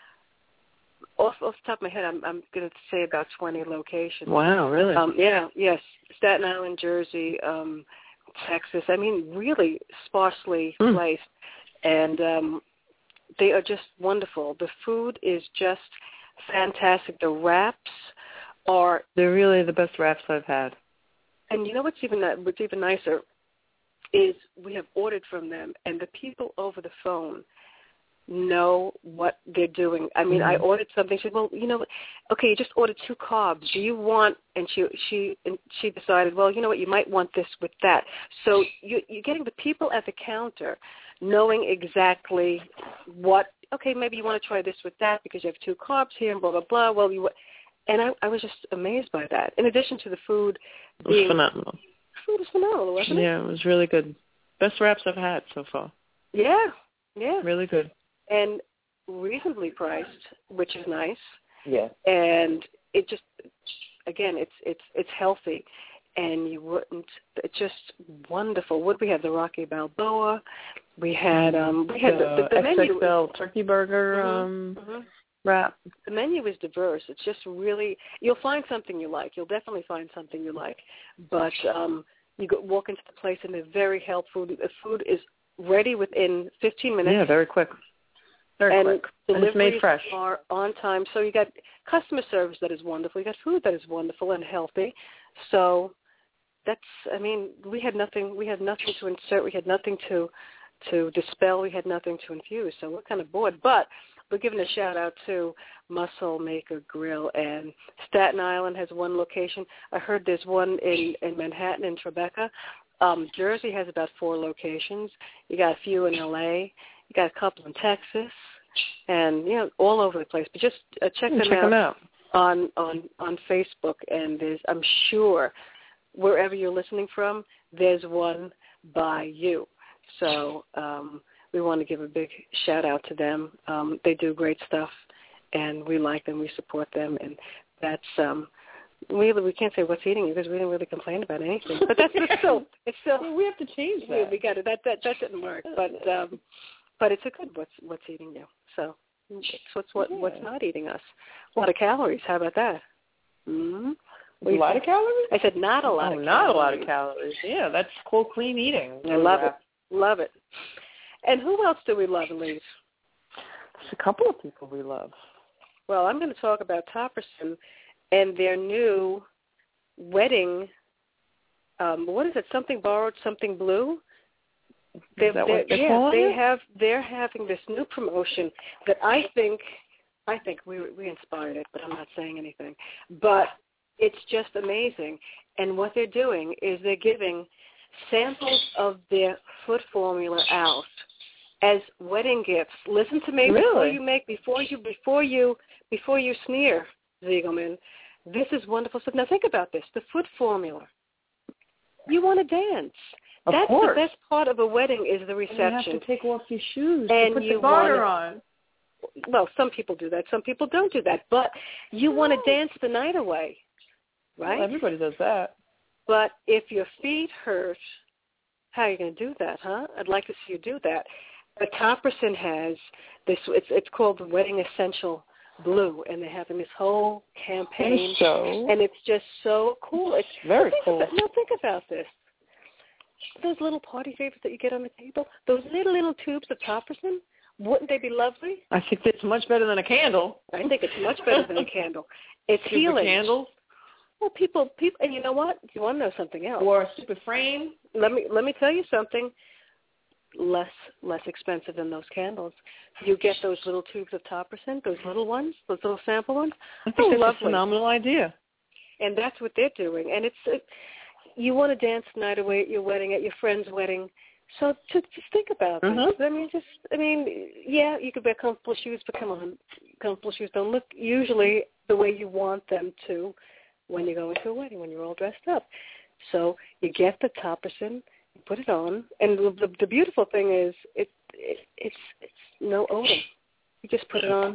B: off off the top of my head, I'm I'm going to say about twenty locations.
C: Wow, really?
B: Um, yeah, yes, Staten Island, Jersey. Um, Texas, I mean, really sparsely
C: mm.
B: placed, and um, they are just wonderful. The food is just fantastic. The wraps are...
C: They're really the best wraps I've had.
B: And you know what's even what's even nicer is we have ordered from them, and the people over the phone know what they're doing. I mean, mm-hmm. I ordered something. She said, well, you know, okay, you just ordered two carbs. Do you want, and she she and she decided, well, you know what, you might want this with that. So you, you're getting the people at the counter knowing exactly what, okay, maybe you want to try this with that because you have two carbs here and blah, blah, blah. Well, you, and I, I was just amazed by that. In addition to the food being...
C: It was phenomenal.
B: Food was phenomenal, wasn't it?
C: Yeah, it was really good. Best wraps I've had so far.
B: Yeah, yeah.
C: Really good.
B: And reasonably priced, which is nice.
C: Yeah.
B: And it just, again, it's it's it's healthy, and you wouldn't. It's just wonderful. What we had the Rocky Balboa, we had um we had the, the, the menu.
C: X X L turkey burger
B: mm-hmm,
C: um
B: mm-hmm.
C: wrap.
B: The menu is diverse. It's just really, you'll find something you like. You'll definitely find something you like. But um, you go, walk into the place and they're very helpful. The food is ready within fifteen minutes.
C: Yeah, very quick. Very
B: and
C: quick.
B: Deliveries
C: and it's made fresh.
B: Are on time. So you got customer service that is wonderful. You got food that is wonderful and healthy. So that's, I mean, we had nothing. We had nothing to insert. We had nothing to to dispel. We had nothing to infuse. So we're kind of bored. But we're giving a shout out to Muscle Maker Grill, and Staten Island has one location. I heard there's one in, in Manhattan and Tribeca. Um, Jersey has about four locations. You got a few in L A. You got a couple in Texas, and you know all over the place. But just uh, check, them,
C: check
B: out
C: them out
B: on on on Facebook. And there's, I'm sure, wherever you're listening from, there's one by you. So um, we want to give a big shout out to them. Um, they do great stuff, and we like them. We support them, and that's um, we we can't say what's eating you because we didn't really complain about anything. But that's it's still it's still
C: yeah, we have to change that.
B: We, we got it. That that that didn't work. But um, but it's a good what's what's eating you. So it's what's what
C: yeah.
B: what's not eating us. A lot of calories. How about that? Mm-hmm.
C: A lot
B: said,
C: of calories?
B: I said not a lot
C: oh,
B: of
C: not
B: calories.
C: a lot of calories. Yeah, that's called clean eating.
B: I love it. Love it. And who else do we love, Elise?
C: There's a couple of people we love.
B: Well, I'm going to talk about Topperson and their new wedding um, what is it? Something borrowed, something blue.
C: They're, is that what they're
B: yeah,
C: calling
B: they
C: it?
B: have. They're having this new promotion that I think, I think we we inspired it, but I'm not saying anything. But it's just amazing. And what they're doing is they're giving samples of their foot formula out as wedding gifts. Listen to me
C: really?
B: before you make before you before you before you sneer, Ziegelman. This is wonderful stuff. Now think about this: the foot formula. You want to dance.
C: Of
B: That's
C: course.
B: the best part of a wedding is the reception.
C: And you have to take off your shoes
B: and
C: to put
B: you
C: the garter
B: wanna,
C: on.
B: Well, some people do that. Some people don't do that. But you
C: no.
B: want to dance the night away, right?
C: Well, everybody does that.
B: But if your feet hurt, how are you going to do that, huh? I'd like to see you do that. But Topperson has this. It's it's called the Wedding Essential Blue, and they're having this whole campaign,
C: so,
B: and it's just so cool. It's
C: very
B: think
C: cool.
B: About, now think about this. Those little party favors that you get on the table, those little, little tubes of Topperson, wouldn't they be lovely?
C: I think it's much better than a candle.
B: I think it's much better than a candle. It's
C: stupid
B: healing.
C: Candles.
B: Well, people, people, and you know what? You want to know something else?
C: Or a stupid frame.
B: Let me let me tell you something. Less less expensive than those candles. You get those little tubes of Topperson, those little ones, those little sample ones.
C: I think
B: oh,
C: that's
B: lovely.
C: a phenomenal idea.
B: And that's what they're doing. And it's it, you want to dance the night away at your wedding, at your friend's wedding. So to, just think about
C: mm-hmm.
B: this. I mean, just I mean, yeah, you could wear comfortable shoes, but come on, comfortable shoes don't look usually the way you want them to when you go into a wedding, when you're all dressed up. So you get the Topperson, you put it on, and the, the beautiful thing is it, it it's it's no odor. You just put it on.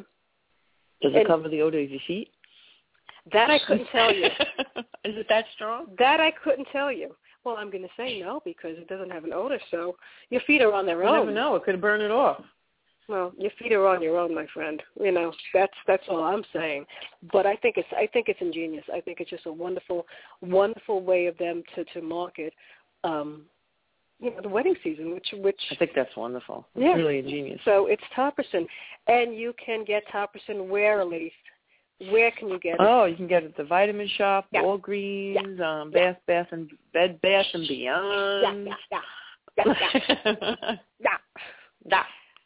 C: Does it cover the odor of your feet?
B: That I couldn't tell you.
C: Is it that strong?
B: That I couldn't tell you. Well, I'm going to say no because it doesn't have an odor, so your feet are on their
C: You
B: own.
C: never know. It could burn it off.
B: Well, your feet are on your own, my friend. You know, that's that's all I'm saying. But I think it's I think it's ingenious. I think it's just a wonderful, wonderful way of them to to market, um, you know, the wedding season, which which
C: I think that's wonderful. It's
B: yeah.
C: really ingenious.
B: So it's Topperson, and you can get Topperson warily. Where can you get it?
C: Oh, you can get it at the Vitamin Shop,
B: yeah.
C: Walgreens,
B: yeah.
C: um, Bath, Bath and Bed, Bath and Beyond.
B: Yeah, yeah, yeah, yeah, yeah. yeah.
C: yeah.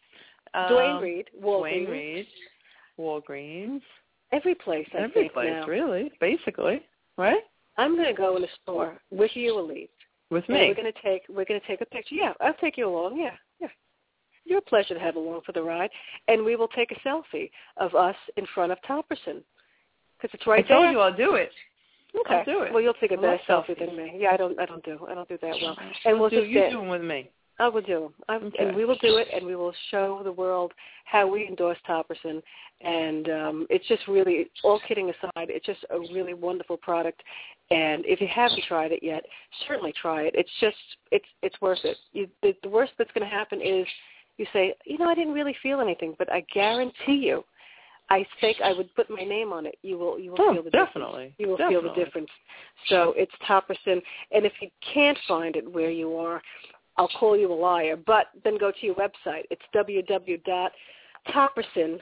C: Um,
B: Dwayne Reed, Walgreens.
C: Dwayne Reed, Walgreens.
B: Every place, I
C: Every
B: think
C: place,
B: now.
C: really, basically, right?
B: I'm going to go in a store with you, Elise.
C: With
B: and
C: me.
B: We're going to take we're going to take a picture. Yeah, I'll take you along. Yeah, yeah. You're a pleasure to have along for the ride, and we will take a selfie of us in front of Topperson because it's right
C: I
B: there.
C: told you I'll do it.
B: Okay.
C: I'll do it.
B: Well, you'll take a
C: I
B: better
C: love
B: selfie
C: selfies.
B: than me. Yeah, I don't I don't do I don't do that well. And we'll
C: do,
B: just
C: you
B: get,
C: do them with me.
B: I will do them.
C: Okay.
B: And we will do it, and we will show the world how we endorse Topperson. And um, it's just really, all kidding aside, it's just a really wonderful product. And if you haven't tried it yet, certainly try it. It's just, it's it's worth it. You, the, the worst that's going to happen is you say, you know, I didn't really feel anything, but I guarantee you, I think I would put my name on it. You will, you will
C: oh,
B: feel the
C: definitely.
B: difference. You will
C: definitely.
B: feel the difference. So it's Topperson. And if you can't find it where you are, I'll call you a liar. But then go to your website. It's w w w dot topperson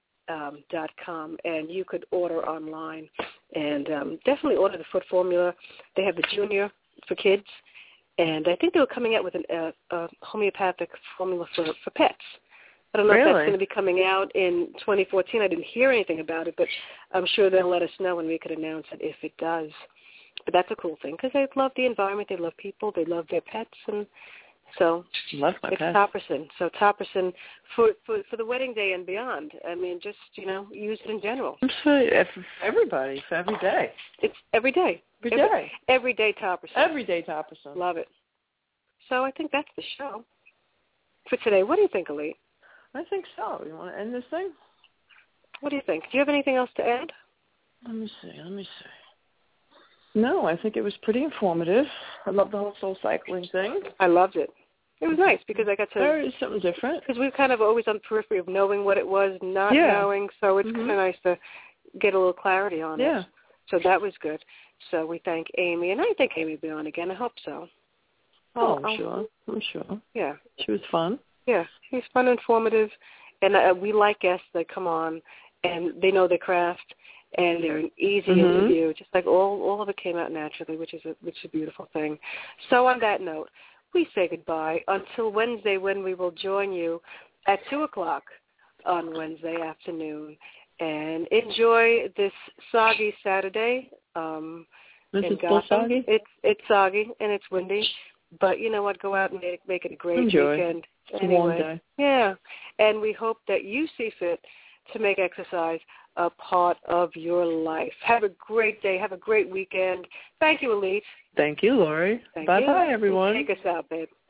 B: dot com, and you could order online. And um, definitely order the foot formula. They have the junior for kids, and I think they were coming out with an, uh, a homeopathic formula for, for pets. I don't know
C: really?
B: if that's going to be coming out in twenty fourteen. I didn't hear anything about it, but I'm sure they'll let us know and we could announce it if it does. But that's a cool thing because they love the environment, they love people, they love their pets, and so
C: love my
B: it's
C: pets.
B: Topperson. So Topperson for, for for the wedding day and beyond. I mean, just, you know, use it in general.
C: For everybody, for every day.
B: It's every day.
C: Every
B: every,
C: day.
B: Every day Topperson.
C: Every day Topperson.
B: Love it. So I think that's the show for today. What do you think, Elite?
C: I think so. You want to end this thing?
B: What do you think? Do you have anything else to add?
C: Let me see. Let me see. No, I think it was pretty informative. I love the whole soul cycling thing.
B: I loved it. It was nice because I got to...
C: There is something different.
B: Because we're kind of always on the periphery of knowing what it was, not
C: yeah.
B: knowing, so it's
C: mm-hmm.
B: kind of nice to get a little clarity on
C: yeah.
B: it. So that was good. So we thank Amy, and I think Amy will be on again. I hope so.
C: Oh, I'm
B: I'll,
C: sure. I'm sure.
B: Yeah.
C: She was fun.
B: Yeah, she's fun and informative, and uh, we like guests that come on, and they know their craft, and they're an easy
C: mm-hmm.
B: interview, just like all, all of it came out naturally, which is a, which is a beautiful thing. So on that note, we say goodbye until Wednesday, when we will join you at two o'clock on Wednesday afternoon. And enjoy this soggy Saturday. Um,
C: this
B: in
C: is still soggy?
B: It's, it's soggy and it's windy. But you know what? Go out and make, make it a great
C: Enjoy.
B: weekend.
C: It's
B: anyway.
C: a warm day.
B: Yeah. And we hope that you see fit to make exercise a part of your life. Have a great day. Have a great weekend. Thank you, Elite.
C: Thank you, Lori.
B: Thank
C: Bye-bye,
B: you.
C: everyone.
B: Take us out, babe.